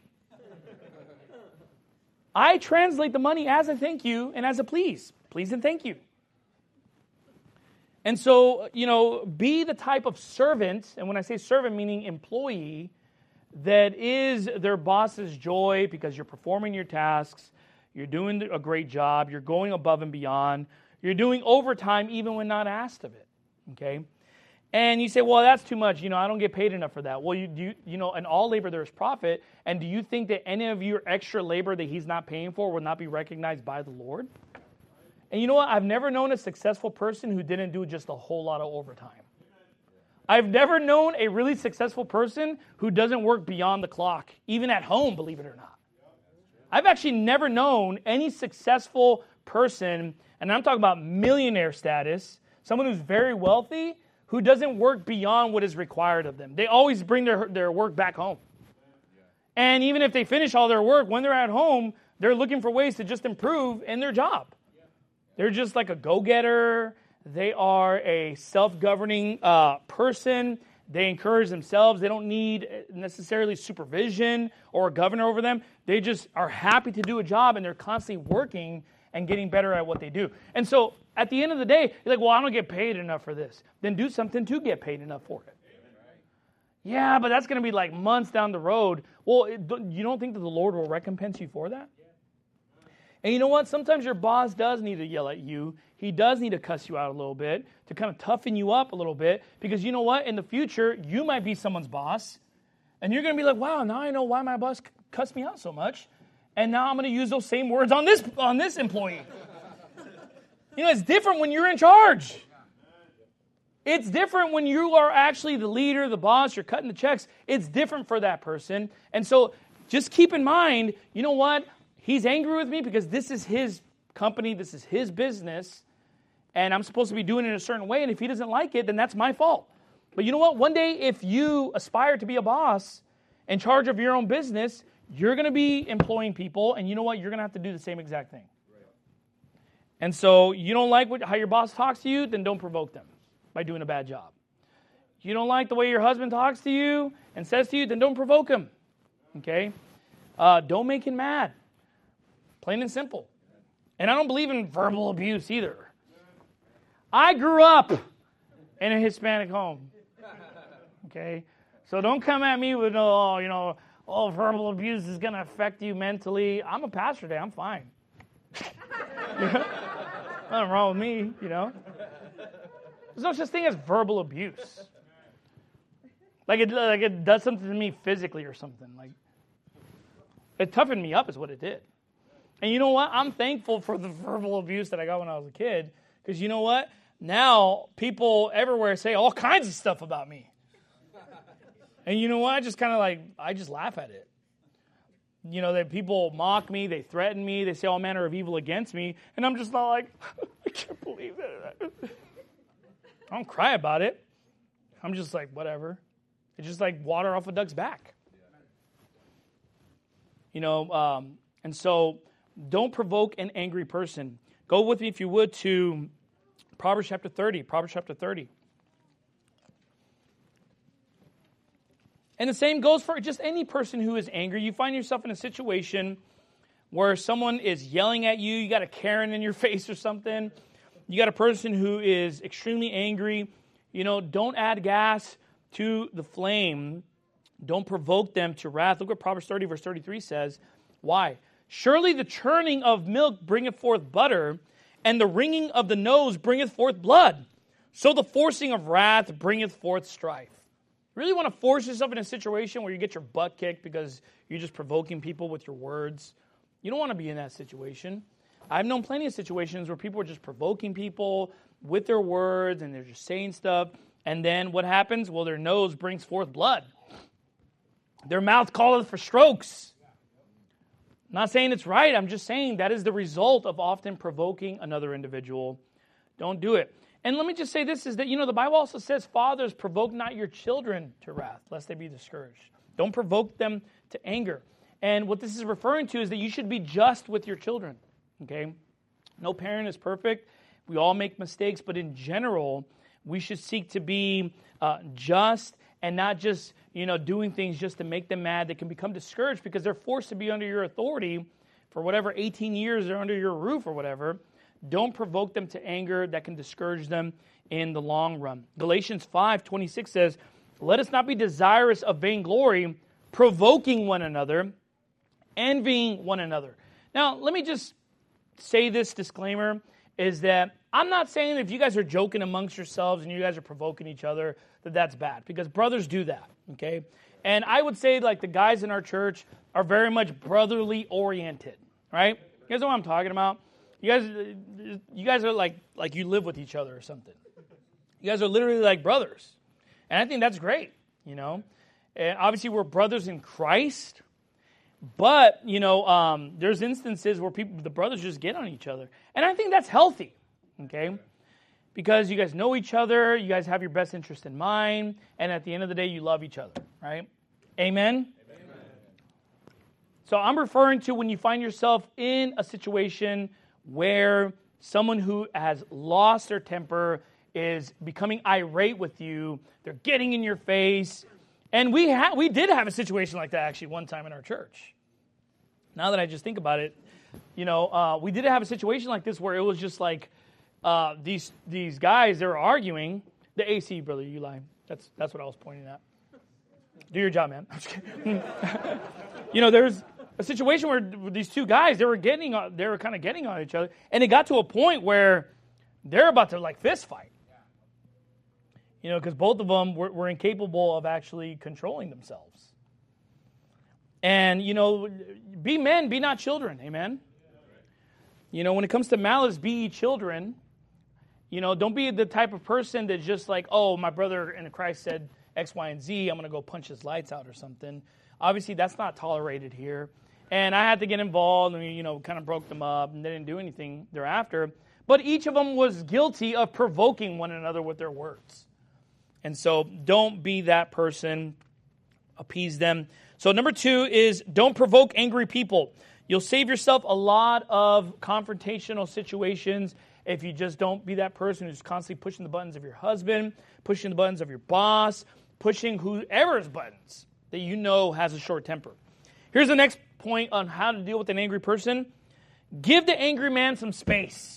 I translate the money as a thank you and as a please. Please and thank you. And so, you know, be the type of servant, and when I say servant, meaning employee, that is their boss's joy because you're performing your tasks, you're doing a great job, you're going above and beyond, you're doing overtime even when not asked of it, okay? And you say, well, that's too much, you know, I don't get paid enough for that. Well, you do, you know, in all labor there is profit, and do you think that any of your extra labor that he's not paying for will not be recognized by the Lord? And you know what? I've never known a successful person who didn't do just a whole lot of overtime. I've never known a really successful person who doesn't work beyond the clock, even at home, believe it or not. I've actually never known any successful person, and I'm talking about millionaire status, someone who's very wealthy, who doesn't work beyond what is required of them. They always bring their, their work back home. And even if they finish all their work, when they're at home, they're looking for ways to just improve in their job. They're just like a go-getter. They are a self-governing uh, person. They encourage themselves. They don't need necessarily supervision or a governor over them. They just are happy to do a job, and they're constantly working and getting better at what they do. And so at the end of the day, you're like, well, I don't get paid enough for this. Then do something to get paid enough for it. Yeah, but that's going to be like months down the road. Well, it, you don't think that the Lord will recompense you for that? And you know what? Sometimes your boss does need to yell at you. He does need to cuss you out a little bit to kind of toughen you up a little bit. Because you know what? In the future, you might be someone's boss. And you're going to be like, wow, now I know why my boss cussed me out so much. And now I'm going to use those same words on this on this employee. You know, it's different when you're in charge. It's different when you are actually the leader, the boss, you're cutting the checks. It's different for that person. And so just keep in mind, you know what? He's angry with me because this is his company, this is his business, and I'm supposed to be doing it in a certain way, and if he doesn't like it, then that's my fault. But you know what? One day, if you aspire to be a boss in charge of your own business, you're going to be employing people, and you know what? You're going to have to do the same exact thing. And so you don't like what, how your boss talks to you, then don't provoke them by doing a bad job. You don't like the way your husband talks to you and says to you, then don't provoke him. Okay? Uh, don't make him mad. Plain and simple. And I don't believe in verbal abuse either. I grew up in a Hispanic home. Okay? So don't come at me with, oh, you know, oh, verbal abuse is going to affect you mentally. I'm a pastor today. I'm fine. Nothing wrong with me, you know. There's no such thing as verbal abuse. Like it, like it does something to me physically or something. Like it toughened me up is what it did. And you know what? I'm thankful for the verbal abuse that I got when I was a kid. Because you know what? Now, people everywhere say all kinds of stuff about me. And you know what? I just kind of like, I just laugh at it. You know, that people mock me, they threaten me, they say all manner of evil against me. And I'm just not like, I can't believe that. I don't cry about it. I'm just like, whatever. It's just like water off a duck's back. You know, um, and so... don't provoke an angry person. Go with me, if you would, to Proverbs chapter thirty. Proverbs chapter thirty. And the same goes for just any person who is angry. You find yourself in a situation where someone is yelling at you, you got a Karen in your face or something, you got a person who is extremely angry, you know, don't add gas to the flame. Don't provoke them to wrath. Look what Proverbs thirty, verse thirty-three says. Why? Surely the churning of milk bringeth forth butter, and the wringing of the nose bringeth forth blood. So the forcing of wrath bringeth forth strife. Really want to force yourself in a situation where you get your butt kicked because you're just provoking people with your words? You don't want to be in that situation. I've known plenty of situations where people are just provoking people with their words and they're just saying stuff. And then what happens? Well, their nose brings forth blood. Their mouth calleth for strokes. I'm not saying it's right. I'm just saying that is the result of often provoking another individual. Don't do it. And let me just say this, is that, you know, the Bible also says, fathers, provoke not your children to wrath, lest they be discouraged. Don't provoke them to anger. And what this is referring to is that you should be just with your children, okay? No parent is perfect. We all make mistakes, but in general, we should seek to be uh, just and not just, you know, doing things just to make them mad. They can become discouraged because they're forced to be under your authority for whatever eighteen years they're under your roof or whatever. Don't provoke them to anger that can discourage them in the long run. Galatians five twenty-six says, let us not be desirous of vainglory, provoking one another, envying one another. Now, let me just say this disclaimer, is that I'm not saying that if you guys are joking amongst yourselves and you guys are provoking each other, that that's bad, because brothers do that, okay? And I would say, like, the guys in our church are very much brotherly oriented, right? You guys know what I'm talking about? You guys, you guys are like like you live with each other or something. You guys are literally like brothers, and I think that's great. You know, and obviously we're brothers in Christ, but you know, um, there's instances where people, the brothers, just get on each other, and I think that's healthy. Okay, because you guys know each other, you guys have your best interest in mind, and at the end of the day, you love each other, right? Amen. Amen. So I'm referring to when you find yourself in a situation where someone who has lost their temper is becoming irate with you, they're getting in your face. And we ha- we did have a situation like that actually one time in our church. Now that I just think about it, you know, uh, we did have a situation like this where it was just like uh, these these guys, they were arguing. The A C, brother, you lie. That's that's what I was pointing at. Do your job, man. I'm just kidding. You know, there's a situation where these two guys, they were getting, they were kind of getting on each other, and it got to a point where they're about to like fist fight. You know, because both of them were, were incapable of actually controlling themselves. And you know, be men, be not children. Amen. You know, when it comes to malice, be ye children. You know, don't be the type of person that's just like, oh, my brother in Christ said X, Y, and Z, I'm going to go punch his lights out or something. Obviously, that's not tolerated here. And I had to get involved and, you know, kind of broke them up, and they didn't do anything thereafter. But each of them was guilty of provoking one another with their words. And so don't be that person. Appease them. So number two is don't provoke angry people. You'll save yourself a lot of confrontational situations if you just don't be that person who's constantly pushing the buttons of your husband, pushing the buttons of your boss, pushing whoever's buttons that you know has a short temper. Here's the next point on how to deal with an angry person. Give the angry man some space.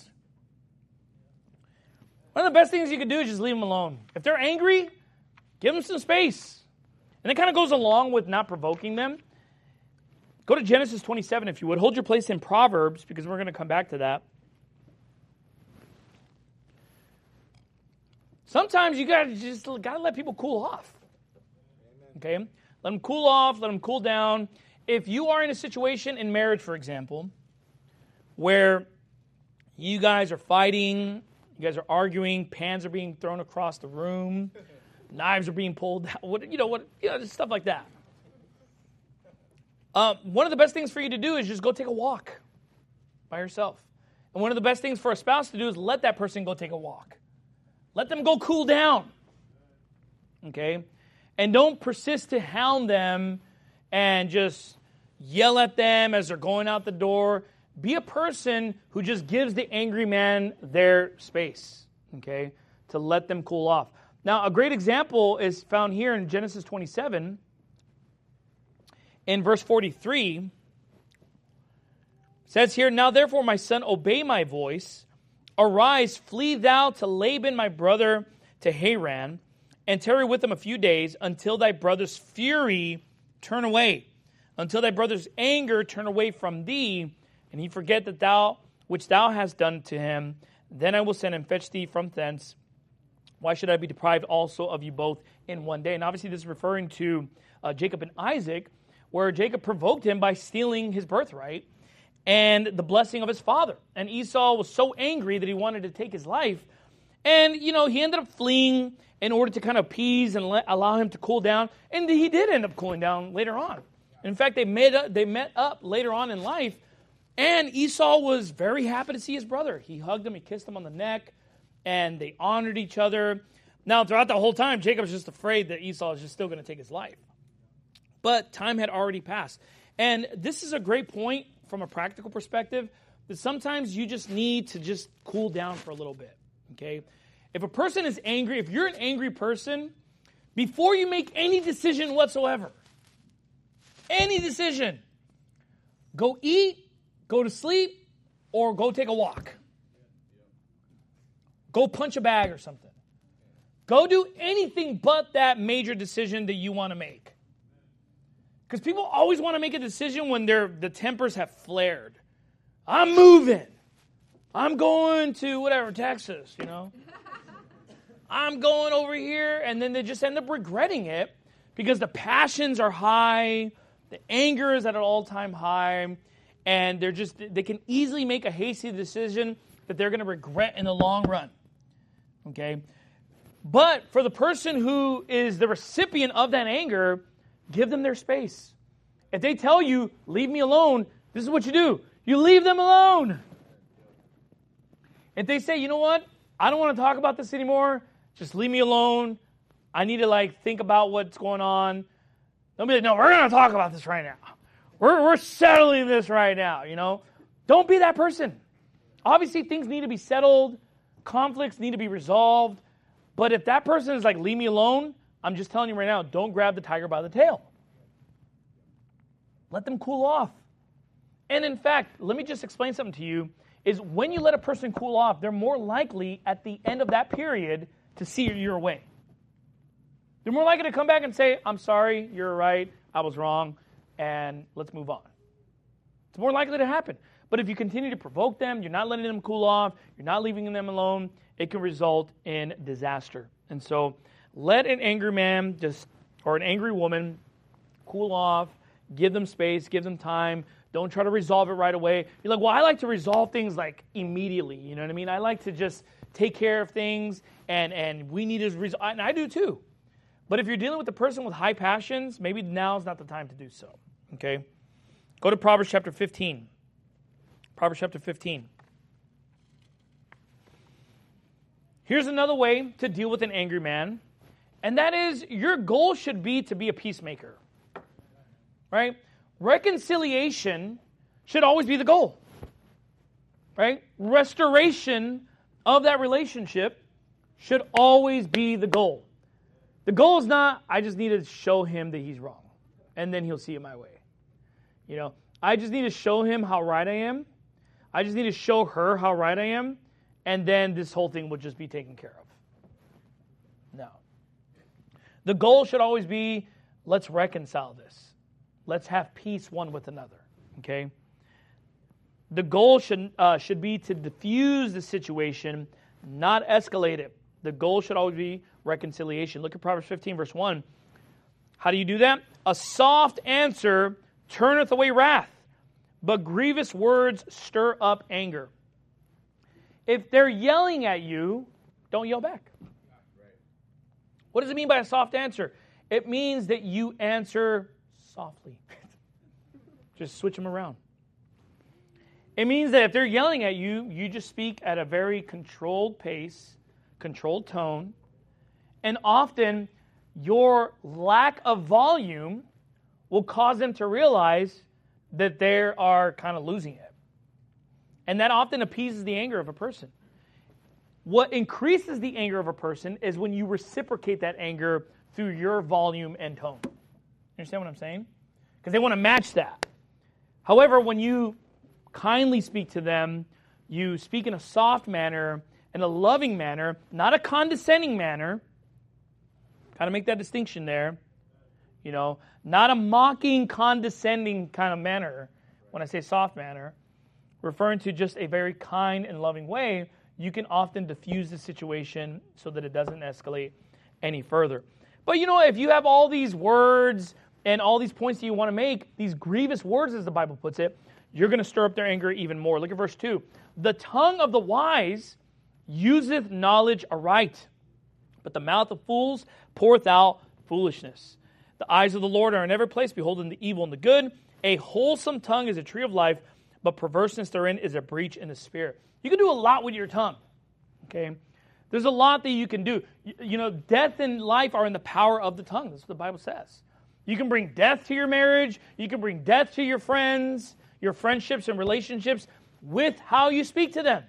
One of the best things you can do is just leave them alone. If they're angry, give them some space. And it kind of goes along with not provoking them. Go to Genesis twenty-seven if you would. Hold your place in Proverbs because we're going to come back to that. Sometimes you got to just got to let people cool off. Okay? Let them cool off, let them cool down. If you are in a situation in marriage, for example, where you guys are fighting, you guys are arguing, pans are being thrown across the room, knives are being pulled out, what, you know, what, you know, just stuff like that. Uh, one of the best things for you to do is just go take a walk by yourself. And one of the best things for a spouse to do is let that person go take a walk. Let them go cool down. Okay? And don't persist to hound them and just yell at them as they're going out the door. be a person who just gives the angry man their space, okay, to let them cool off. Now, a great example is found here in Genesis twenty-seven, in verse forty-three. It says here, "Now therefore, my son, obey my voice. Arise, flee thou to Laban my brother, to Haran, and tarry with him a few days, until thy brother's fury turn away, until thy brother's anger turn away from thee, and he forget that thou which thou hast done to him. Then I will send and fetch thee from thence. Why should I be deprived also of you both in one day?" And obviously this is referring to uh, Jacob and Isaac, where Jacob provoked him by stealing his birthright and the blessing of his father. And Esau was so angry that he wanted to take his life. And, you know, he ended up fleeing in order to kind of appease and let, allow him to cool down. And he did end up cooling down later on. In fact, they, made up, they met up later on in life. And Esau was very happy to see his brother. He hugged him, he kissed him on the neck, and they honored each other. Now, throughout the whole time, Jacob was just afraid that Esau was just still going to take his life. But time had already passed. And this is a great point from a practical perspective, that sometimes you just need to just cool down for a little bit, okay? If a person is angry, if you're an angry person, before you make any decision whatsoever, any decision, go eat, go to sleep, or go take a walk. Go punch a bag or something. Go do anything but that major decision that you want to make. Because people always want to make a decision when their the tempers have flared. I'm moving. I'm going to whatever, Texas, you know. I'm going over here, and then they just end up regretting it because the passions are high, the anger is at an all-time high, and they're just they can easily make a hasty decision that they're going to regret in the long run. Okay? But for the person who is the recipient of that anger, give them their space. If they tell you, leave me alone, this is what you do. You leave them alone. If they say, you know what, I don't want to talk about this anymore, just leave me alone. I need to like think about what's going on. They'll be like, no, we're going to talk about this right now. We're, we're settling this right now, you know. Don't be that person. Obviously, things need to be settled. Conflicts need to be resolved. But if that person is like, leave me alone, I'm just telling you right now, don't grab the tiger by the tail. Let them cool off. And in fact, let me just explain something to you, is when you let a person cool off, they're more likely at the end of that period to see your way. They're more likely to come back and say, I'm sorry, you're right, I was wrong, and let's move on. It's more likely to happen. But if you continue to provoke them, you're not letting them cool off, you're not leaving them alone, it can result in disaster. And so let an angry man just or an angry woman cool off, give them space, give them time. Don't try to resolve it right away. You're like, well, I like to resolve things like immediately. You know what I mean? I like to just take care of things, and, and we need to resolve. And I do too. But if you're dealing with a person with high passions, maybe now's not the time to do so. Okay? Go to Proverbs chapter fifteen. Proverbs chapter fifteen. Here's another way to deal with an angry man, and that is your goal should be to be a peacemaker. Right? Reconciliation should always be the goal. Right? Restoration of that relationship should always be the goal. The goal is not, I just need to show him that he's wrong, and then he'll see it my way. You know, I just need to show him how right I am. I just need to show her how right I am, and then this whole thing will just be taken care of. No. The goal should always be, let's reconcile this. Let's have peace one with another. Okay? The goal should uh, should be to diffuse the situation, not escalate it. The goal should always be reconciliation. Look at Proverbs fifteen, verse one. How do you do that? A soft answer turneth away wrath, but grievous words stir up anger. If they're yelling at you, don't yell back. What does it mean by a soft answer? It means that you answer softly. Just switch them around. It means that if they're yelling at you, you just speak at a very controlled pace, controlled tone, and often your lack of volume will cause them to realize that they are kind of losing it. And that often appeases the anger of a person. What increases the anger of a person is when you reciprocate that anger through your volume and tone. You understand what I'm saying? Because they want to match that. However, when you kindly speak to them, you speak in a soft manner, in a loving manner, not a condescending manner. Kind of make that distinction there. You know, not a mocking, condescending kind of manner. When I say soft manner, referring to just a very kind and loving way, you can often diffuse the situation so that it doesn't escalate any further. But you know, if you have all these words and all these points that you want to make, these grievous words, as the Bible puts it, you're going to stir up their anger even more. Look at verse two. The tongue of the wise useth knowledge aright, but the mouth of fools poureth out foolishness. The eyes of the Lord are in every place, beholding the evil and the good. A wholesome tongue is a tree of life, but perverseness therein is a breach in the spirit. You can do a lot with your tongue, okay? There's a lot that you can do. You, you know, death and life are in the power of the tongue. That's what the Bible says. You can bring death to your marriage. You can bring death to your friends, your friendships and relationships with how you speak to them.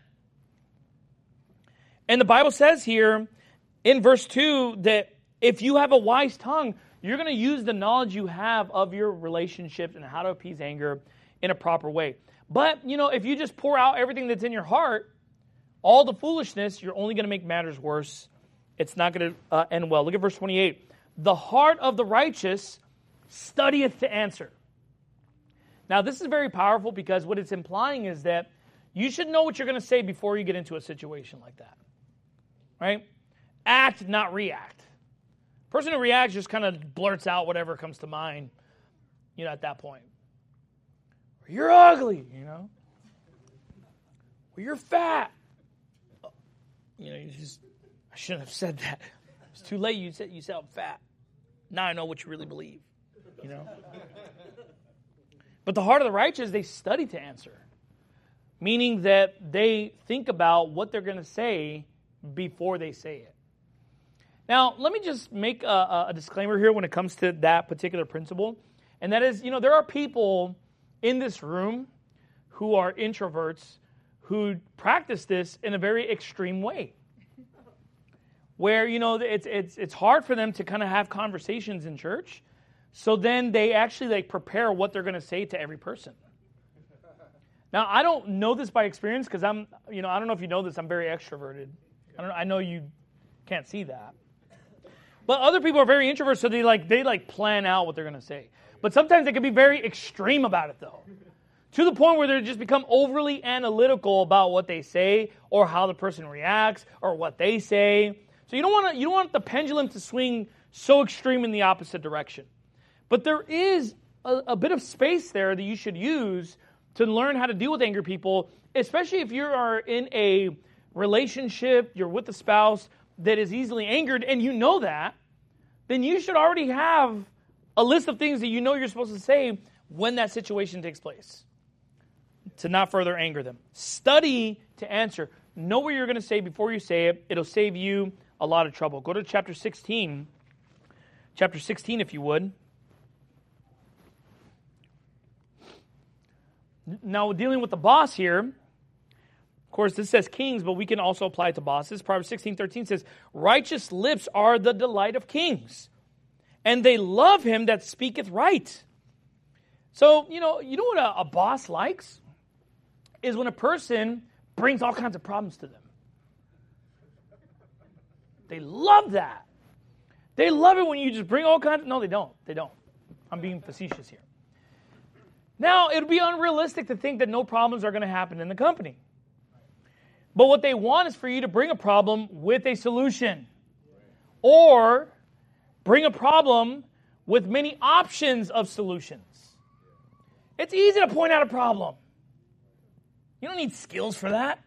And the Bible says here in verse two that if you have a wise tongue, you're going to use the knowledge you have of your relationships and how to appease anger in a proper way. But, you know, if you just pour out everything that's in your heart, all the foolishness, you're only going to make matters worse. It's not going to uh, end well. Look at verse twenty-eight. The heart of the righteous studieth to answer. Now, this is very powerful because what it's implying is that you should know what you're going to say before you get into a situation like that. Right? Act, not react. Person who reacts just kind of blurts out whatever comes to mind, you know, at that point. You're ugly, you know. Or you're fat. You know, you just, I shouldn't have said that. It's too late. You said you said I'm fat. Now I know what you really believe, you know. But the heart of the righteous, they study to answer. Meaning that they think about what they're going to say before they say it. Now, let me just make a, a disclaimer here when it comes to that particular principle. And that is, you know, there are people in this room who are introverts who practice this in a very extreme way. Where, you know, it's it's it's hard for them to kind of have conversations in church. So then they actually like prepare what they're going to say to every person. Now, I don't know this by experience because I'm, you know, I don't know if you know this, I'm very extroverted. I don't I know you can't see that. But other people are very introverts, so they like they like plan out what they're going to say. But sometimes they can be very extreme about it, though, to the point where they just become overly analytical about what they say or how the person reacts or what they say. So you don't want to you don't want the pendulum to swing so extreme in the opposite direction. But there is a, a bit of space there that you should use to learn how to deal with angry people, especially if you are in a relationship, you're with a spouse that is easily angered, and you know that, then you should already have a list of things that you know you're supposed to say when that situation takes place to not further anger them. Study to answer. Know what you're going to say before you say it. It'll save you a lot of trouble. Go to chapter sixteen. Chapter sixteen, if you would. Now, dealing with the boss here, of course, this says kings, but we can also apply it to bosses. Proverbs sixteen thirteen says, righteous lips are the delight of kings, and they love him that speaketh right. So, you know, you know what a, a boss likes? Is when a person brings all kinds of problems to them. They love that. They love it when you just bring all kinds of... No, they don't. They don't. I'm being facetious here. Now, it would be unrealistic to think that no problems are going to happen in the company. But what they want is for you to bring a problem with a solution. Or bring a problem with many options of solutions. It's easy to point out a problem. You don't need skills for that.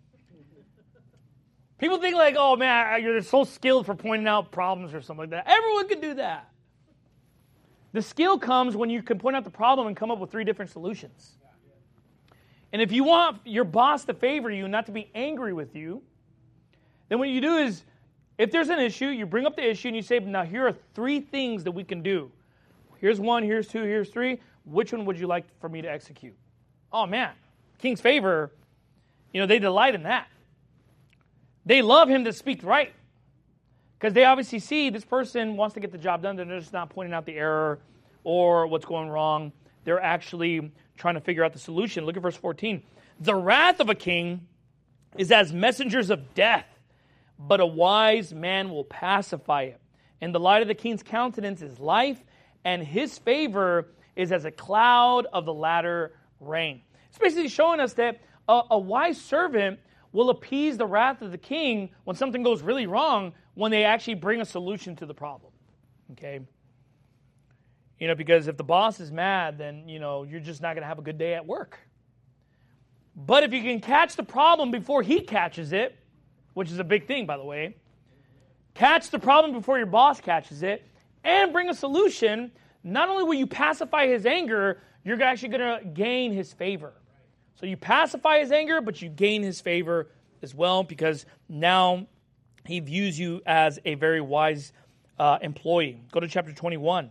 People think like, oh man, you're so skilled for pointing out problems or something like that. Everyone can do that. The skill comes when you can point out the problem and come up with three different solutions. And if you want your boss to favor you and not to be angry with you, then what you do is, if there's an issue, you bring up the issue and you say, now here are three things that we can do. Here's one, here's two, here's three. Which one would you like for me to execute? Oh man, king's favor, You know, they delight in that. They love him that speaks right. Because they obviously see this person wants to get the job done. They're just not pointing out the error or what's going wrong. They're actually trying to figure out the solution. Look at verse fourteen. The wrath of a king is as messengers of death, but a wise man will pacify it. And the light of the king's countenance is life, and his favor is as a cloud of the latter rain. It's basically showing us that a, a wise servant will appease the wrath of the king when something goes really wrong, when they actually bring a solution to the problem. Okay? You know, because if the boss is mad, then, you know, you're just not going to have a good day at work. But if you can catch the problem before he catches it, which is a big thing, by the way, catch the problem before your boss catches it, and bring a solution, not only will you pacify his anger, you're actually going to gain his favor. So you pacify his anger, but you gain his favor as well, because now he views you as a very wise uh, employee. Go to chapter twenty-one.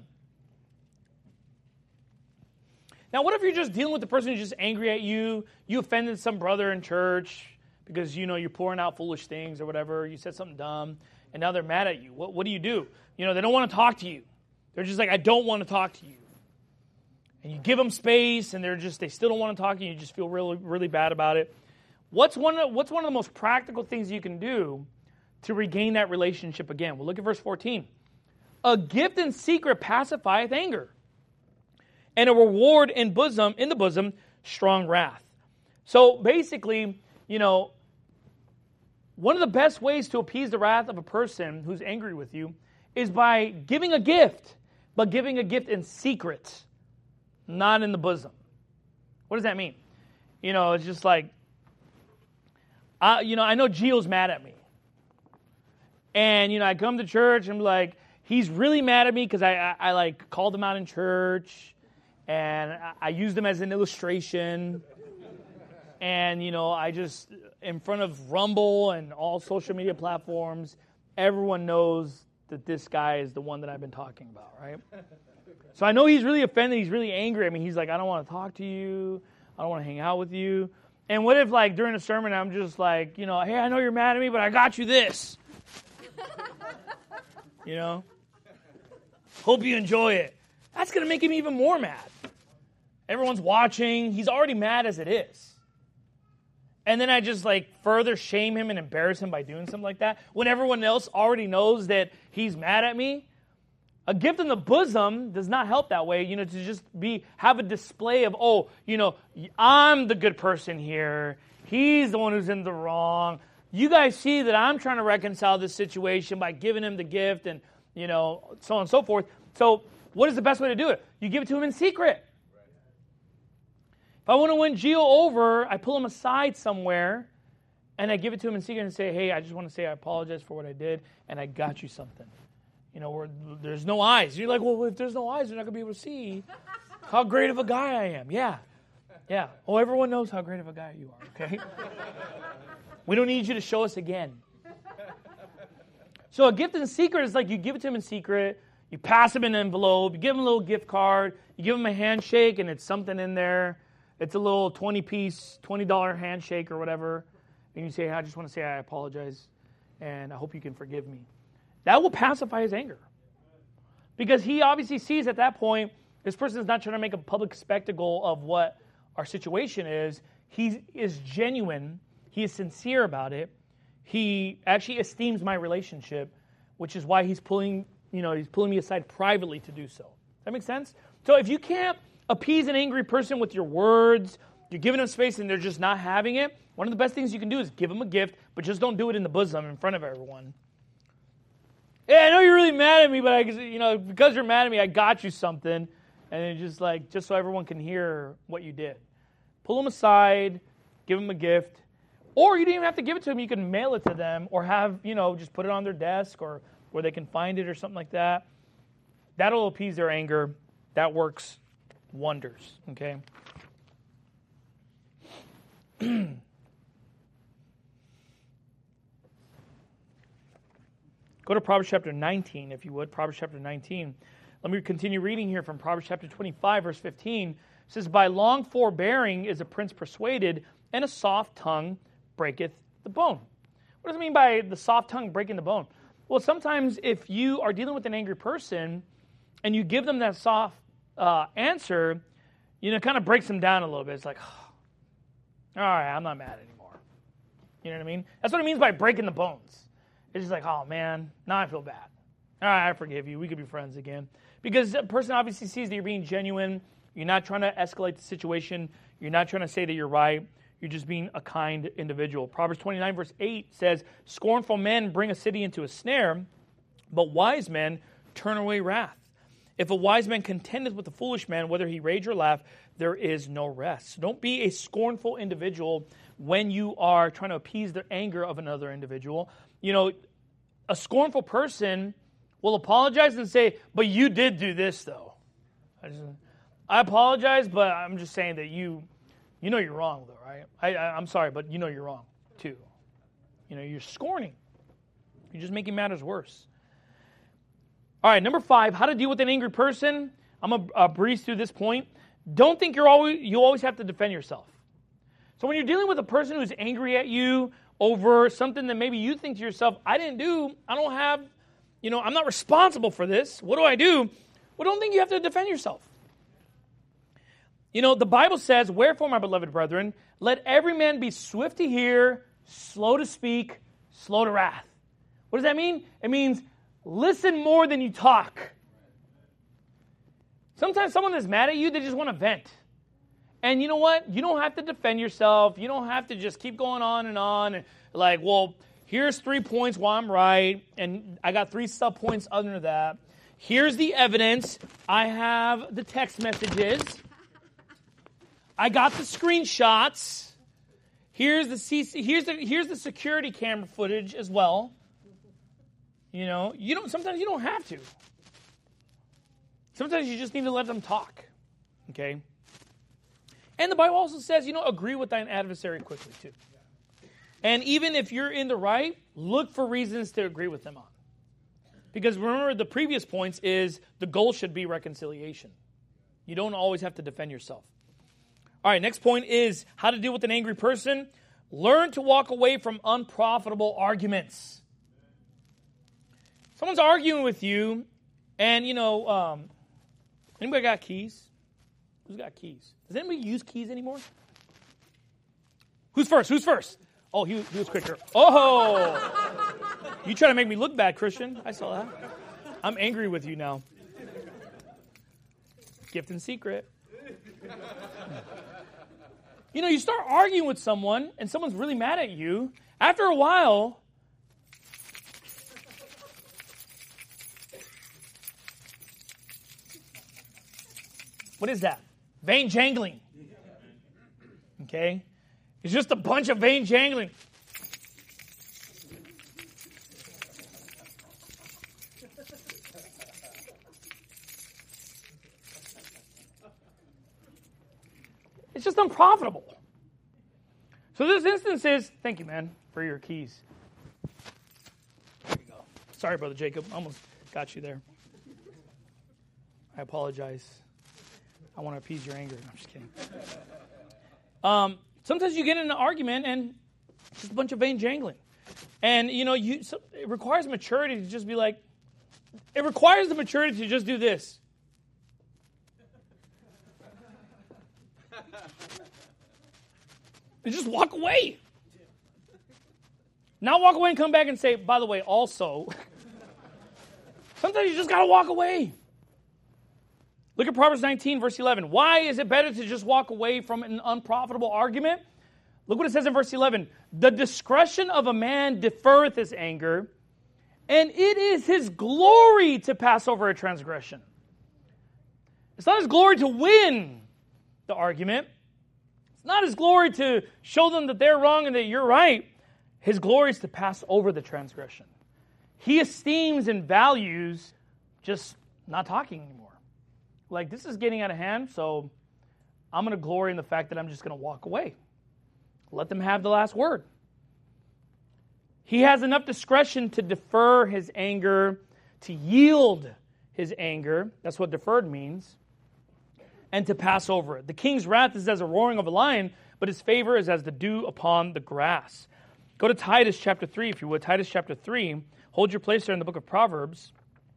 Now, what if you're just dealing with the person who's just angry at you? You offended some brother in church because, you know, you're pouring out foolish things or whatever. You said something dumb, and now they're mad at you. What, what do you do? You know, they don't want to talk to you. They're just like, I don't want to talk to you. And you give them space, and they're just, they still don't want to talk to you. You just feel really, really bad about it. What's one of, what's one of the most practical things you can do to regain that relationship again? Well, look at verse fourteen. A gift in secret pacifieth anger, and a reward in bosom, in the bosom, strong wrath. So basically, you know, one of the best ways to appease the wrath of a person who's angry with you is by giving a gift, but giving a gift in secret, not in the bosom. What does that mean? You know, it's just like, I, you know, I know Gio's mad at me. And, you know, I come to church and I'm like, he's really mad at me because I, I, I, like, called him out in church. And I, I used him as an illustration. And, you know, I just, in front of Rumble and all social media platforms, everyone knows that this guy is the one that I've been talking about, right? So I know he's really offended. He's really angry. I mean, he's like, I don't want to talk to you. I don't want to hang out with you. And what if, like, during a sermon, I'm just like, you know, hey, I know you're mad at me, but I got you this. You know? Hope you enjoy it. That's going to make him even more mad. Everyone's watching. He's already mad as it is. And then I just, like, further shame him and embarrass him by doing something like that when everyone else already knows that he's mad at me. A gift in the bosom does not help that way, you know, to just be have a display of, oh, you know, I'm the good person here. He's the one who's in the wrong. You guys see that I'm trying to reconcile this situation by giving him the gift and, you know, so on and so forth. So what is the best way to do it? You give it to him in secret. If I want to win Gio over, I pull him aside somewhere and I give it to him in secret and say, hey, I just want to say I apologize for what I did and I got you something. You know, where there's no eyes. You're like, well, if there's no eyes, they're not going to be able to see how great of a guy I am. Yeah. Yeah. Oh, everyone knows how great of a guy you are, okay? We don't need you to show us again. So a gift in secret is like you give it to him in secret, you pass him an envelope, you give him a little gift card, you give him a handshake, and it's something in there. It's a little twenty-piece, twenty dollars handshake or whatever. And you say, I just want to say I apologize, and I hope you can forgive me. That will pacify his anger. Because he obviously sees at that point, this person is not trying to make a public spectacle of what our situation is. He is genuine. He is sincere about it. He actually esteems my relationship, which is why he's pulling, you know, he's pulling me aside privately to do so. Does that make sense? So if you can't appease an angry person with your words, you're giving them space and they're just not having it, one of the best things you can do is give them a gift, but just don't do it in the bosom in front of everyone. Yeah, I know you're really mad at me, but I, you know, because you're mad at me, I got you something, and it's just like, just so everyone can hear what you did. Pull them aside, give them a gift, or you don't even have to give it to them. You can mail it to them, or have, you know, just put it on their desk, or where they can find it, or something like that. That'll appease their anger. That works wonders. Okay. Go to Proverbs chapter nineteen, if you would. Proverbs chapter nineteen. Let me continue reading here from Proverbs chapter twenty-five, verse fifteen. It says, by long forbearing is a prince persuaded, and a soft tongue breaketh the bone. What does it mean by the soft tongue breaking the bone? Well, sometimes if you are dealing with an angry person and you give them that soft uh, answer, you know, it kind of breaks them down a little bit. It's like, oh, all right, I'm not mad anymore. You know what I mean? That's what it means by breaking the bones. It's just like, oh, man, now I feel bad. All right, I forgive you. We could be friends again. Because a person obviously sees that you're being genuine. You're not trying to escalate the situation. You're not trying to say that you're right. You're just being a kind individual. Proverbs twenty-nine, verse eight says, scornful men bring a city into a snare, but wise men turn away wrath. If a wise man contendeth with a foolish man, whether he rage or laugh, there is no rest. So don't be a scornful individual when you are trying to appease the anger of another individual. You know, a scornful person will apologize and say, but you did do this, though. I, just, I apologize, but I'm just saying that you you know you're wrong, though, right? I, I, I'm sorry, but you know you're wrong, too. You know, you're scorning. You're just making matters worse. All right, number five, how to deal with an angry person. I'm going to uh, breeze through this point. Don't think you're always you always have to defend yourself. So when you're dealing with a person who's angry at you over something that maybe you think to yourself, I didn't do, I don't have, you know, I'm not responsible for this. What do I do? Well, don't think you have to defend yourself. You know, the Bible says, wherefore, my beloved brethren, let every man be swift to hear, slow to speak, slow to wrath. What does that mean? It means listen more than you talk. Sometimes someone that's mad at you, they just want to vent. And you know what? You don't have to defend yourself. You don't have to just keep going on and on. And like, well, here's three points why I'm right, and I got three sub-points under that. Here's the evidence. I have the text messages. I got the screenshots. Here's the C C, here's the here's the security camera footage as well. You know, you don't sometimes you don't have to. Sometimes you just need to let them talk. Okay? And the Bible also says, you know, agree with thine adversary quickly too. And even if you're in the right, look for reasons to agree with them on. Because remember, the previous points is the goal should be reconciliation. You don't always have to defend yourself. All right, next point is how to deal with an angry person. Learn to walk away from unprofitable arguments. Someone's arguing with you, and, you know, um, anybody got keys? Who's got keys? Does anybody use keys anymore? Who's first? Who's first? Oh, he, he was quicker. Oh! You trying to make me look bad, Christian. I saw that. I'm angry with you now. Gift and secret. You know, you start arguing with someone, and someone's really mad at you. After a while, what is that? Vain jangling. Okay? It's just a bunch of vain jangling. It's just unprofitable. So this instance is, thank you, man, for your keys. There you go. Sorry, Brother Jacob. Almost got you there. I apologize. I want to appease your anger. No, I'm just kidding. Um, sometimes you get in an argument and it's just a bunch of vain jangling. And, you know, you so it requires maturity to just be like, it requires the maturity to just do this. And just walk away. Not walk away and come back and say, by the way, also. Sometimes you just got to walk away. Look at Proverbs nineteen, verse eleven. Why is it better to just walk away from an unprofitable argument? Look what it says in verse eleven. The discretion of a man deferreth his anger, and it is his glory to pass over a transgression. It's not his glory to win the argument. It's not his glory to show them that they're wrong and that you're right. His glory is to pass over the transgression. He esteems and values just not talking anymore. Like, this is getting out of hand, so I'm going to glory in the fact that I'm just going to walk away. Let them have the last word. He has enough discretion to defer his anger, to yield his anger. That's what deferred means. And to pass over it. The king's wrath is as a roaring of a lion, but his favor is as the dew upon the grass. Go to Titus chapter three, if you would. Titus chapter three. Hold your place there in the book of Proverbs.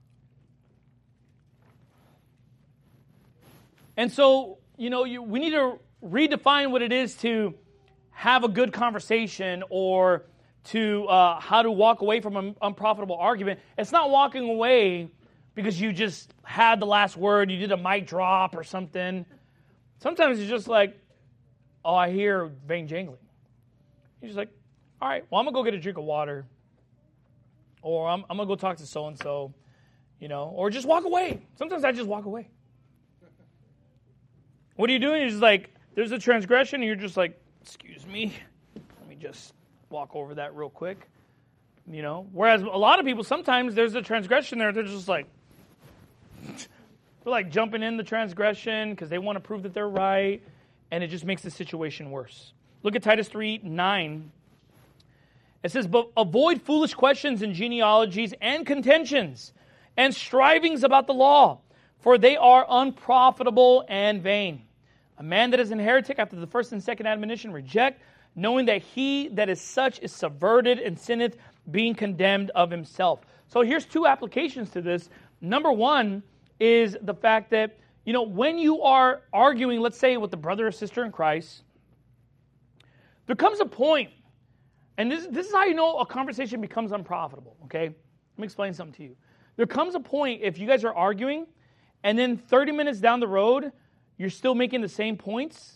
And so, you know, you, we need to redefine what it is to have a good conversation or to uh, how to walk away from an unprofitable argument. It's not walking away because you just had the last word, you did a mic drop or something. Sometimes it's just like, oh, I hear vain jangling. You're just like, all right, well, I'm going to go get a drink of water. Or I'm, I'm going to go talk to so-and-so, you know, or just walk away. Sometimes I just walk away. What are you doing? You're just like, there's a transgression, and you're just like, excuse me, let me just walk over that real quick, you know. Whereas a lot of people, sometimes there's a transgression there, they're just like, they're like jumping in the transgression because they want to prove that they're right, and it just makes the situation worse. Look at Titus three nine. It says, but avoid foolish questions and genealogies and contentions and strivings about the law, for they are unprofitable and vain. A man that is an heretic after the first and second admonition reject, knowing that he that is such is subverted and sinneth, being condemned of himself. So here's two applications to this. Number one is the fact that, you know, when you are arguing, let's say with a brother or sister in Christ, there comes a point, and this, this is how you know a conversation becomes unprofitable, okay? Let me explain something to you. There comes a point, if you guys are arguing, and then thirty minutes down the road, you're still making the same points.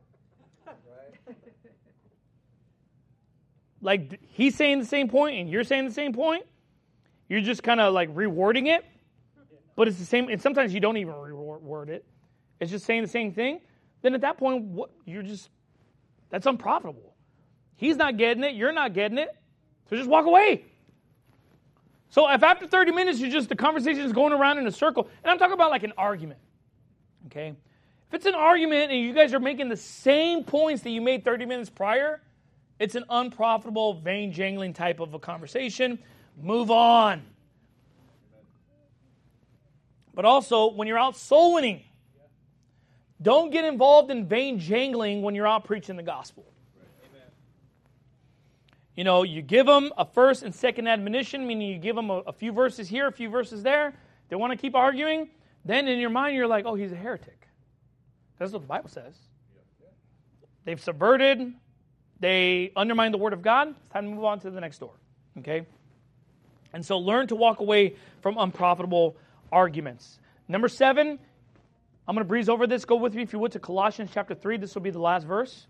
Like, he's saying the same point, and you're saying the same point. You're just kind of like rewording it, but it's the same, and sometimes you don't even reword it. It's just saying the same thing. Then at that point, what, you're just, that's unprofitable. He's not getting it, you're not getting it, so just walk away. So if after thirty minutes, you just, the conversation is going around in a circle, and I'm talking about like an argument, okay? If it's an argument and you guys are making the same points that you made thirty minutes prior, it's an unprofitable, vain jangling type of a conversation. Move on. But also, when you're out soul winning, don't get involved in vain jangling when you're out preaching the gospel. You know, you give them a first and second admonition, meaning you give them a, a few verses here, a few verses there. They want to keep arguing. Then in your mind, you're like, oh, he's a heretic. That's what the Bible says. They've subverted. They undermine the word of God. It's time to move on to the next door. Okay? And so learn to walk away from unprofitable arguments. Number seven, I'm going to breeze over this. Go with me, if you would, to Colossians chapter three. This will be the last verse.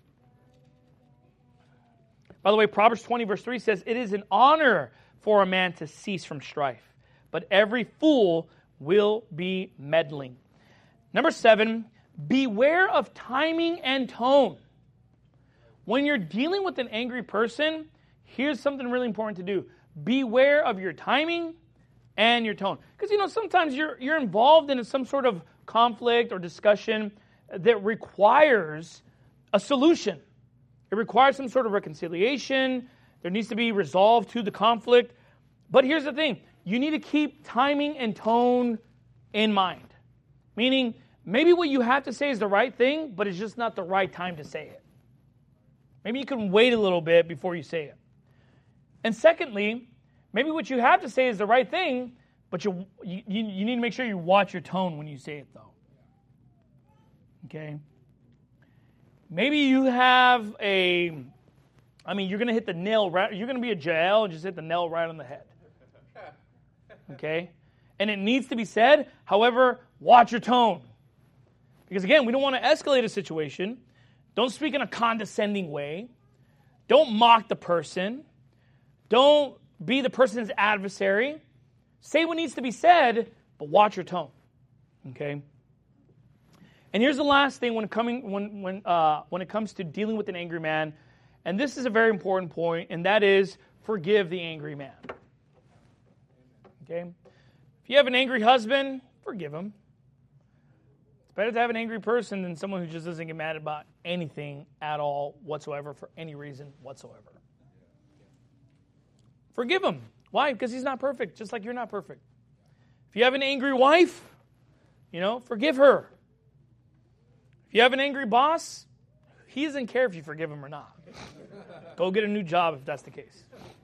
By the way, Proverbs twenty, verse three says, it is an honor for a man to cease from strife, but every fool will be meddling. Number seven, beware of timing and tone. When you're dealing with an angry person, here's something really important to do. Beware of your timing and your tone. Because, you know, sometimes you're you're involved in some sort of conflict or discussion that requires a solution. It requires some sort of reconciliation. There needs to be resolve to the conflict. But here's the thing. You need to keep timing and tone in mind. Meaning, maybe what you have to say is the right thing, but it's just not the right time to say it. Maybe you can wait a little bit before you say it. And secondly, maybe what you have to say is the right thing, but you, you, you need to make sure you watch your tone when you say it, though. Okay? Maybe you have a, I mean, you're going to hit the nail right, you're going to be a Jael and just hit the nail right on the head. Okay? And it needs to be said, however, watch your tone. Because again, we don't want to escalate a situation. Don't speak in a condescending way. Don't mock the person. Don't be the person's adversary. Say what needs to be said, but watch your tone. Okay? And here's the last thing when coming when when uh, when it comes to dealing with an angry man, and this is a very important point, and that is forgive the angry man. Okay? If you have an angry husband, forgive him. It's better to have an angry person than someone who just doesn't get mad about anything at all whatsoever for any reason whatsoever. Forgive him. Why? Because he's not perfect, just like you're not perfect. If you have an angry wife, you know, forgive her. If you have an angry boss, he doesn't care if you forgive him or not. Go get a new job if that's the case.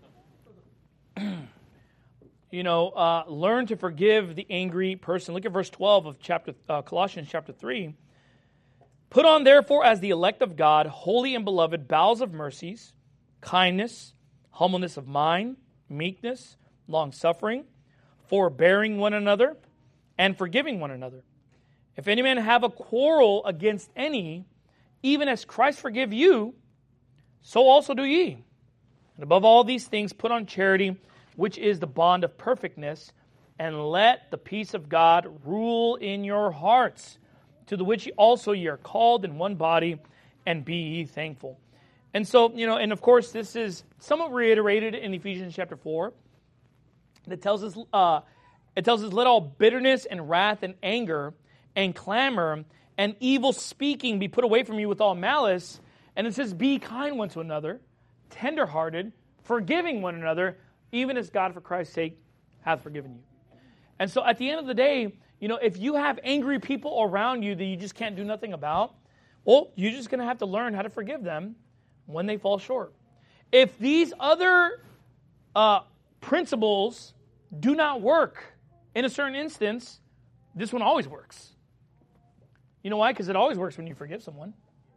You know, uh, learn to forgive the angry person. Look at verse twelve of chapter uh, Colossians chapter three. Put on, therefore, as the elect of God, holy and beloved, bowels of mercies, kindness, humbleness of mind, meekness, long-suffering, forbearing one another, and forgiving one another. If any man have a quarrel against any, even as Christ forgave you, so also do ye. And above all these things, put on charity, which is the bond of perfectness, and let the peace of God rule in your hearts, to the which also ye are called in one body, and be ye thankful. And so, you know, and of course, this is somewhat reiterated in Ephesians chapter four. That tells us, uh, it tells us, let all bitterness and wrath and anger and clamor and evil speaking be put away from you with all malice. And it says, be kind one to another, tenderhearted, forgiving one another, even as God for Christ's sake hath forgiven you. And so at the end of the day, you know, if you have angry people around you that you just can't do nothing about, well, you're just going to have to learn how to forgive them when they fall short. If these other uh, principles do not work in a certain instance, this one always works. You know why? Because it always works when you forgive someone.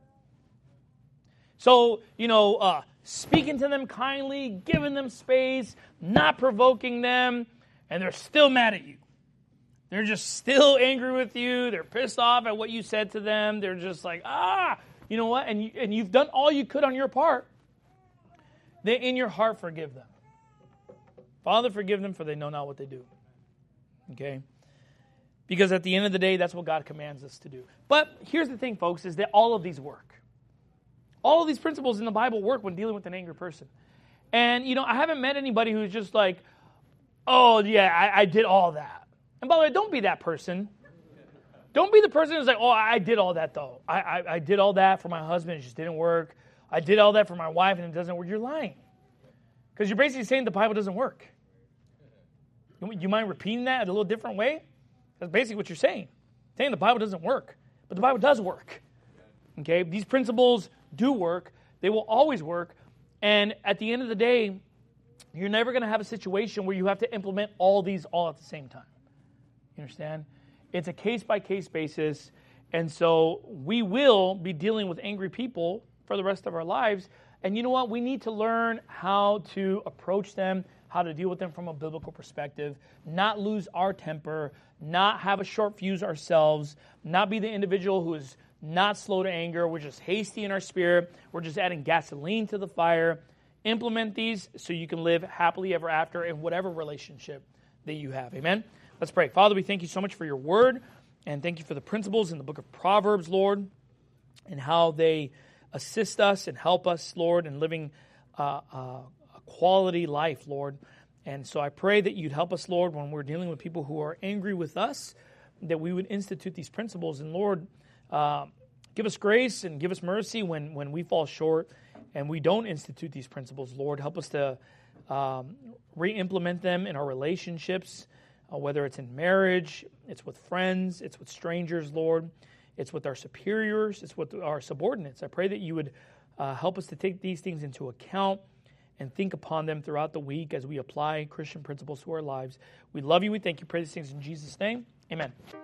So, you know, uh, speaking to them kindly, giving them space, not provoking them, and they're still mad at you. They're just still angry with you. They're pissed off at what you said to them. They're just like, ah, you know what? And, you, and you've done all you could on your part. Then in your heart, forgive them. Father, forgive them, for they know not what they do. Okay? Because at the end of the day, that's what God commands us to do. But here's the thing, folks, is that all of these work. All of these principles in the Bible work when dealing with an angry person. And, you know, I haven't met anybody who's just like, oh, yeah, I, I did all that. And by the way, don't be that person. Don't be the person who's like, oh, I did all that, though. I, I, I did all that for my husband. It just didn't work. I did all that for my wife, and it doesn't work. You're lying. Because you're basically saying the Bible doesn't work. You mind repeating that in a little different way? That's basically what you're saying. Saying the Bible doesn't work. But the Bible does work. Okay? These principles do work. They will always work. And at the end of the day, you're never going to have a situation where you have to implement all these all at the same time. You understand? It's a case-by-case basis. And so we will be dealing with angry people for the rest of our lives. And you know what? We need to learn how to approach them, how to deal with them from a biblical perspective, not lose our temper, not have a short fuse ourselves, not be the individual who is not slow to anger. We're just hasty in our spirit. We're just adding gasoline to the fire. Implement these so you can live happily ever after in whatever relationship that you have. Amen? Let's pray. Father, we thank you so much for your word, and thank you for the principles in the book of Proverbs, Lord, and how they assist us and help us, Lord, in living uh, uh, a quality life, Lord. And so I pray that you'd help us, Lord, when we're dealing with people who are angry with us, that we would institute these principles. And Lord, uh, give us grace and give us mercy when, when we fall short and we don't institute these principles, Lord. Help us to um, re-implement them in our relationships, uh, whether it's in marriage, it's with friends, it's with strangers, Lord. It's with our superiors, it's with our subordinates. I pray that you would uh, help us to take these things into account and think upon them throughout the week as we apply Christian principles to our lives. We love you. We thank you. Pray these things in Jesus' name. Amen.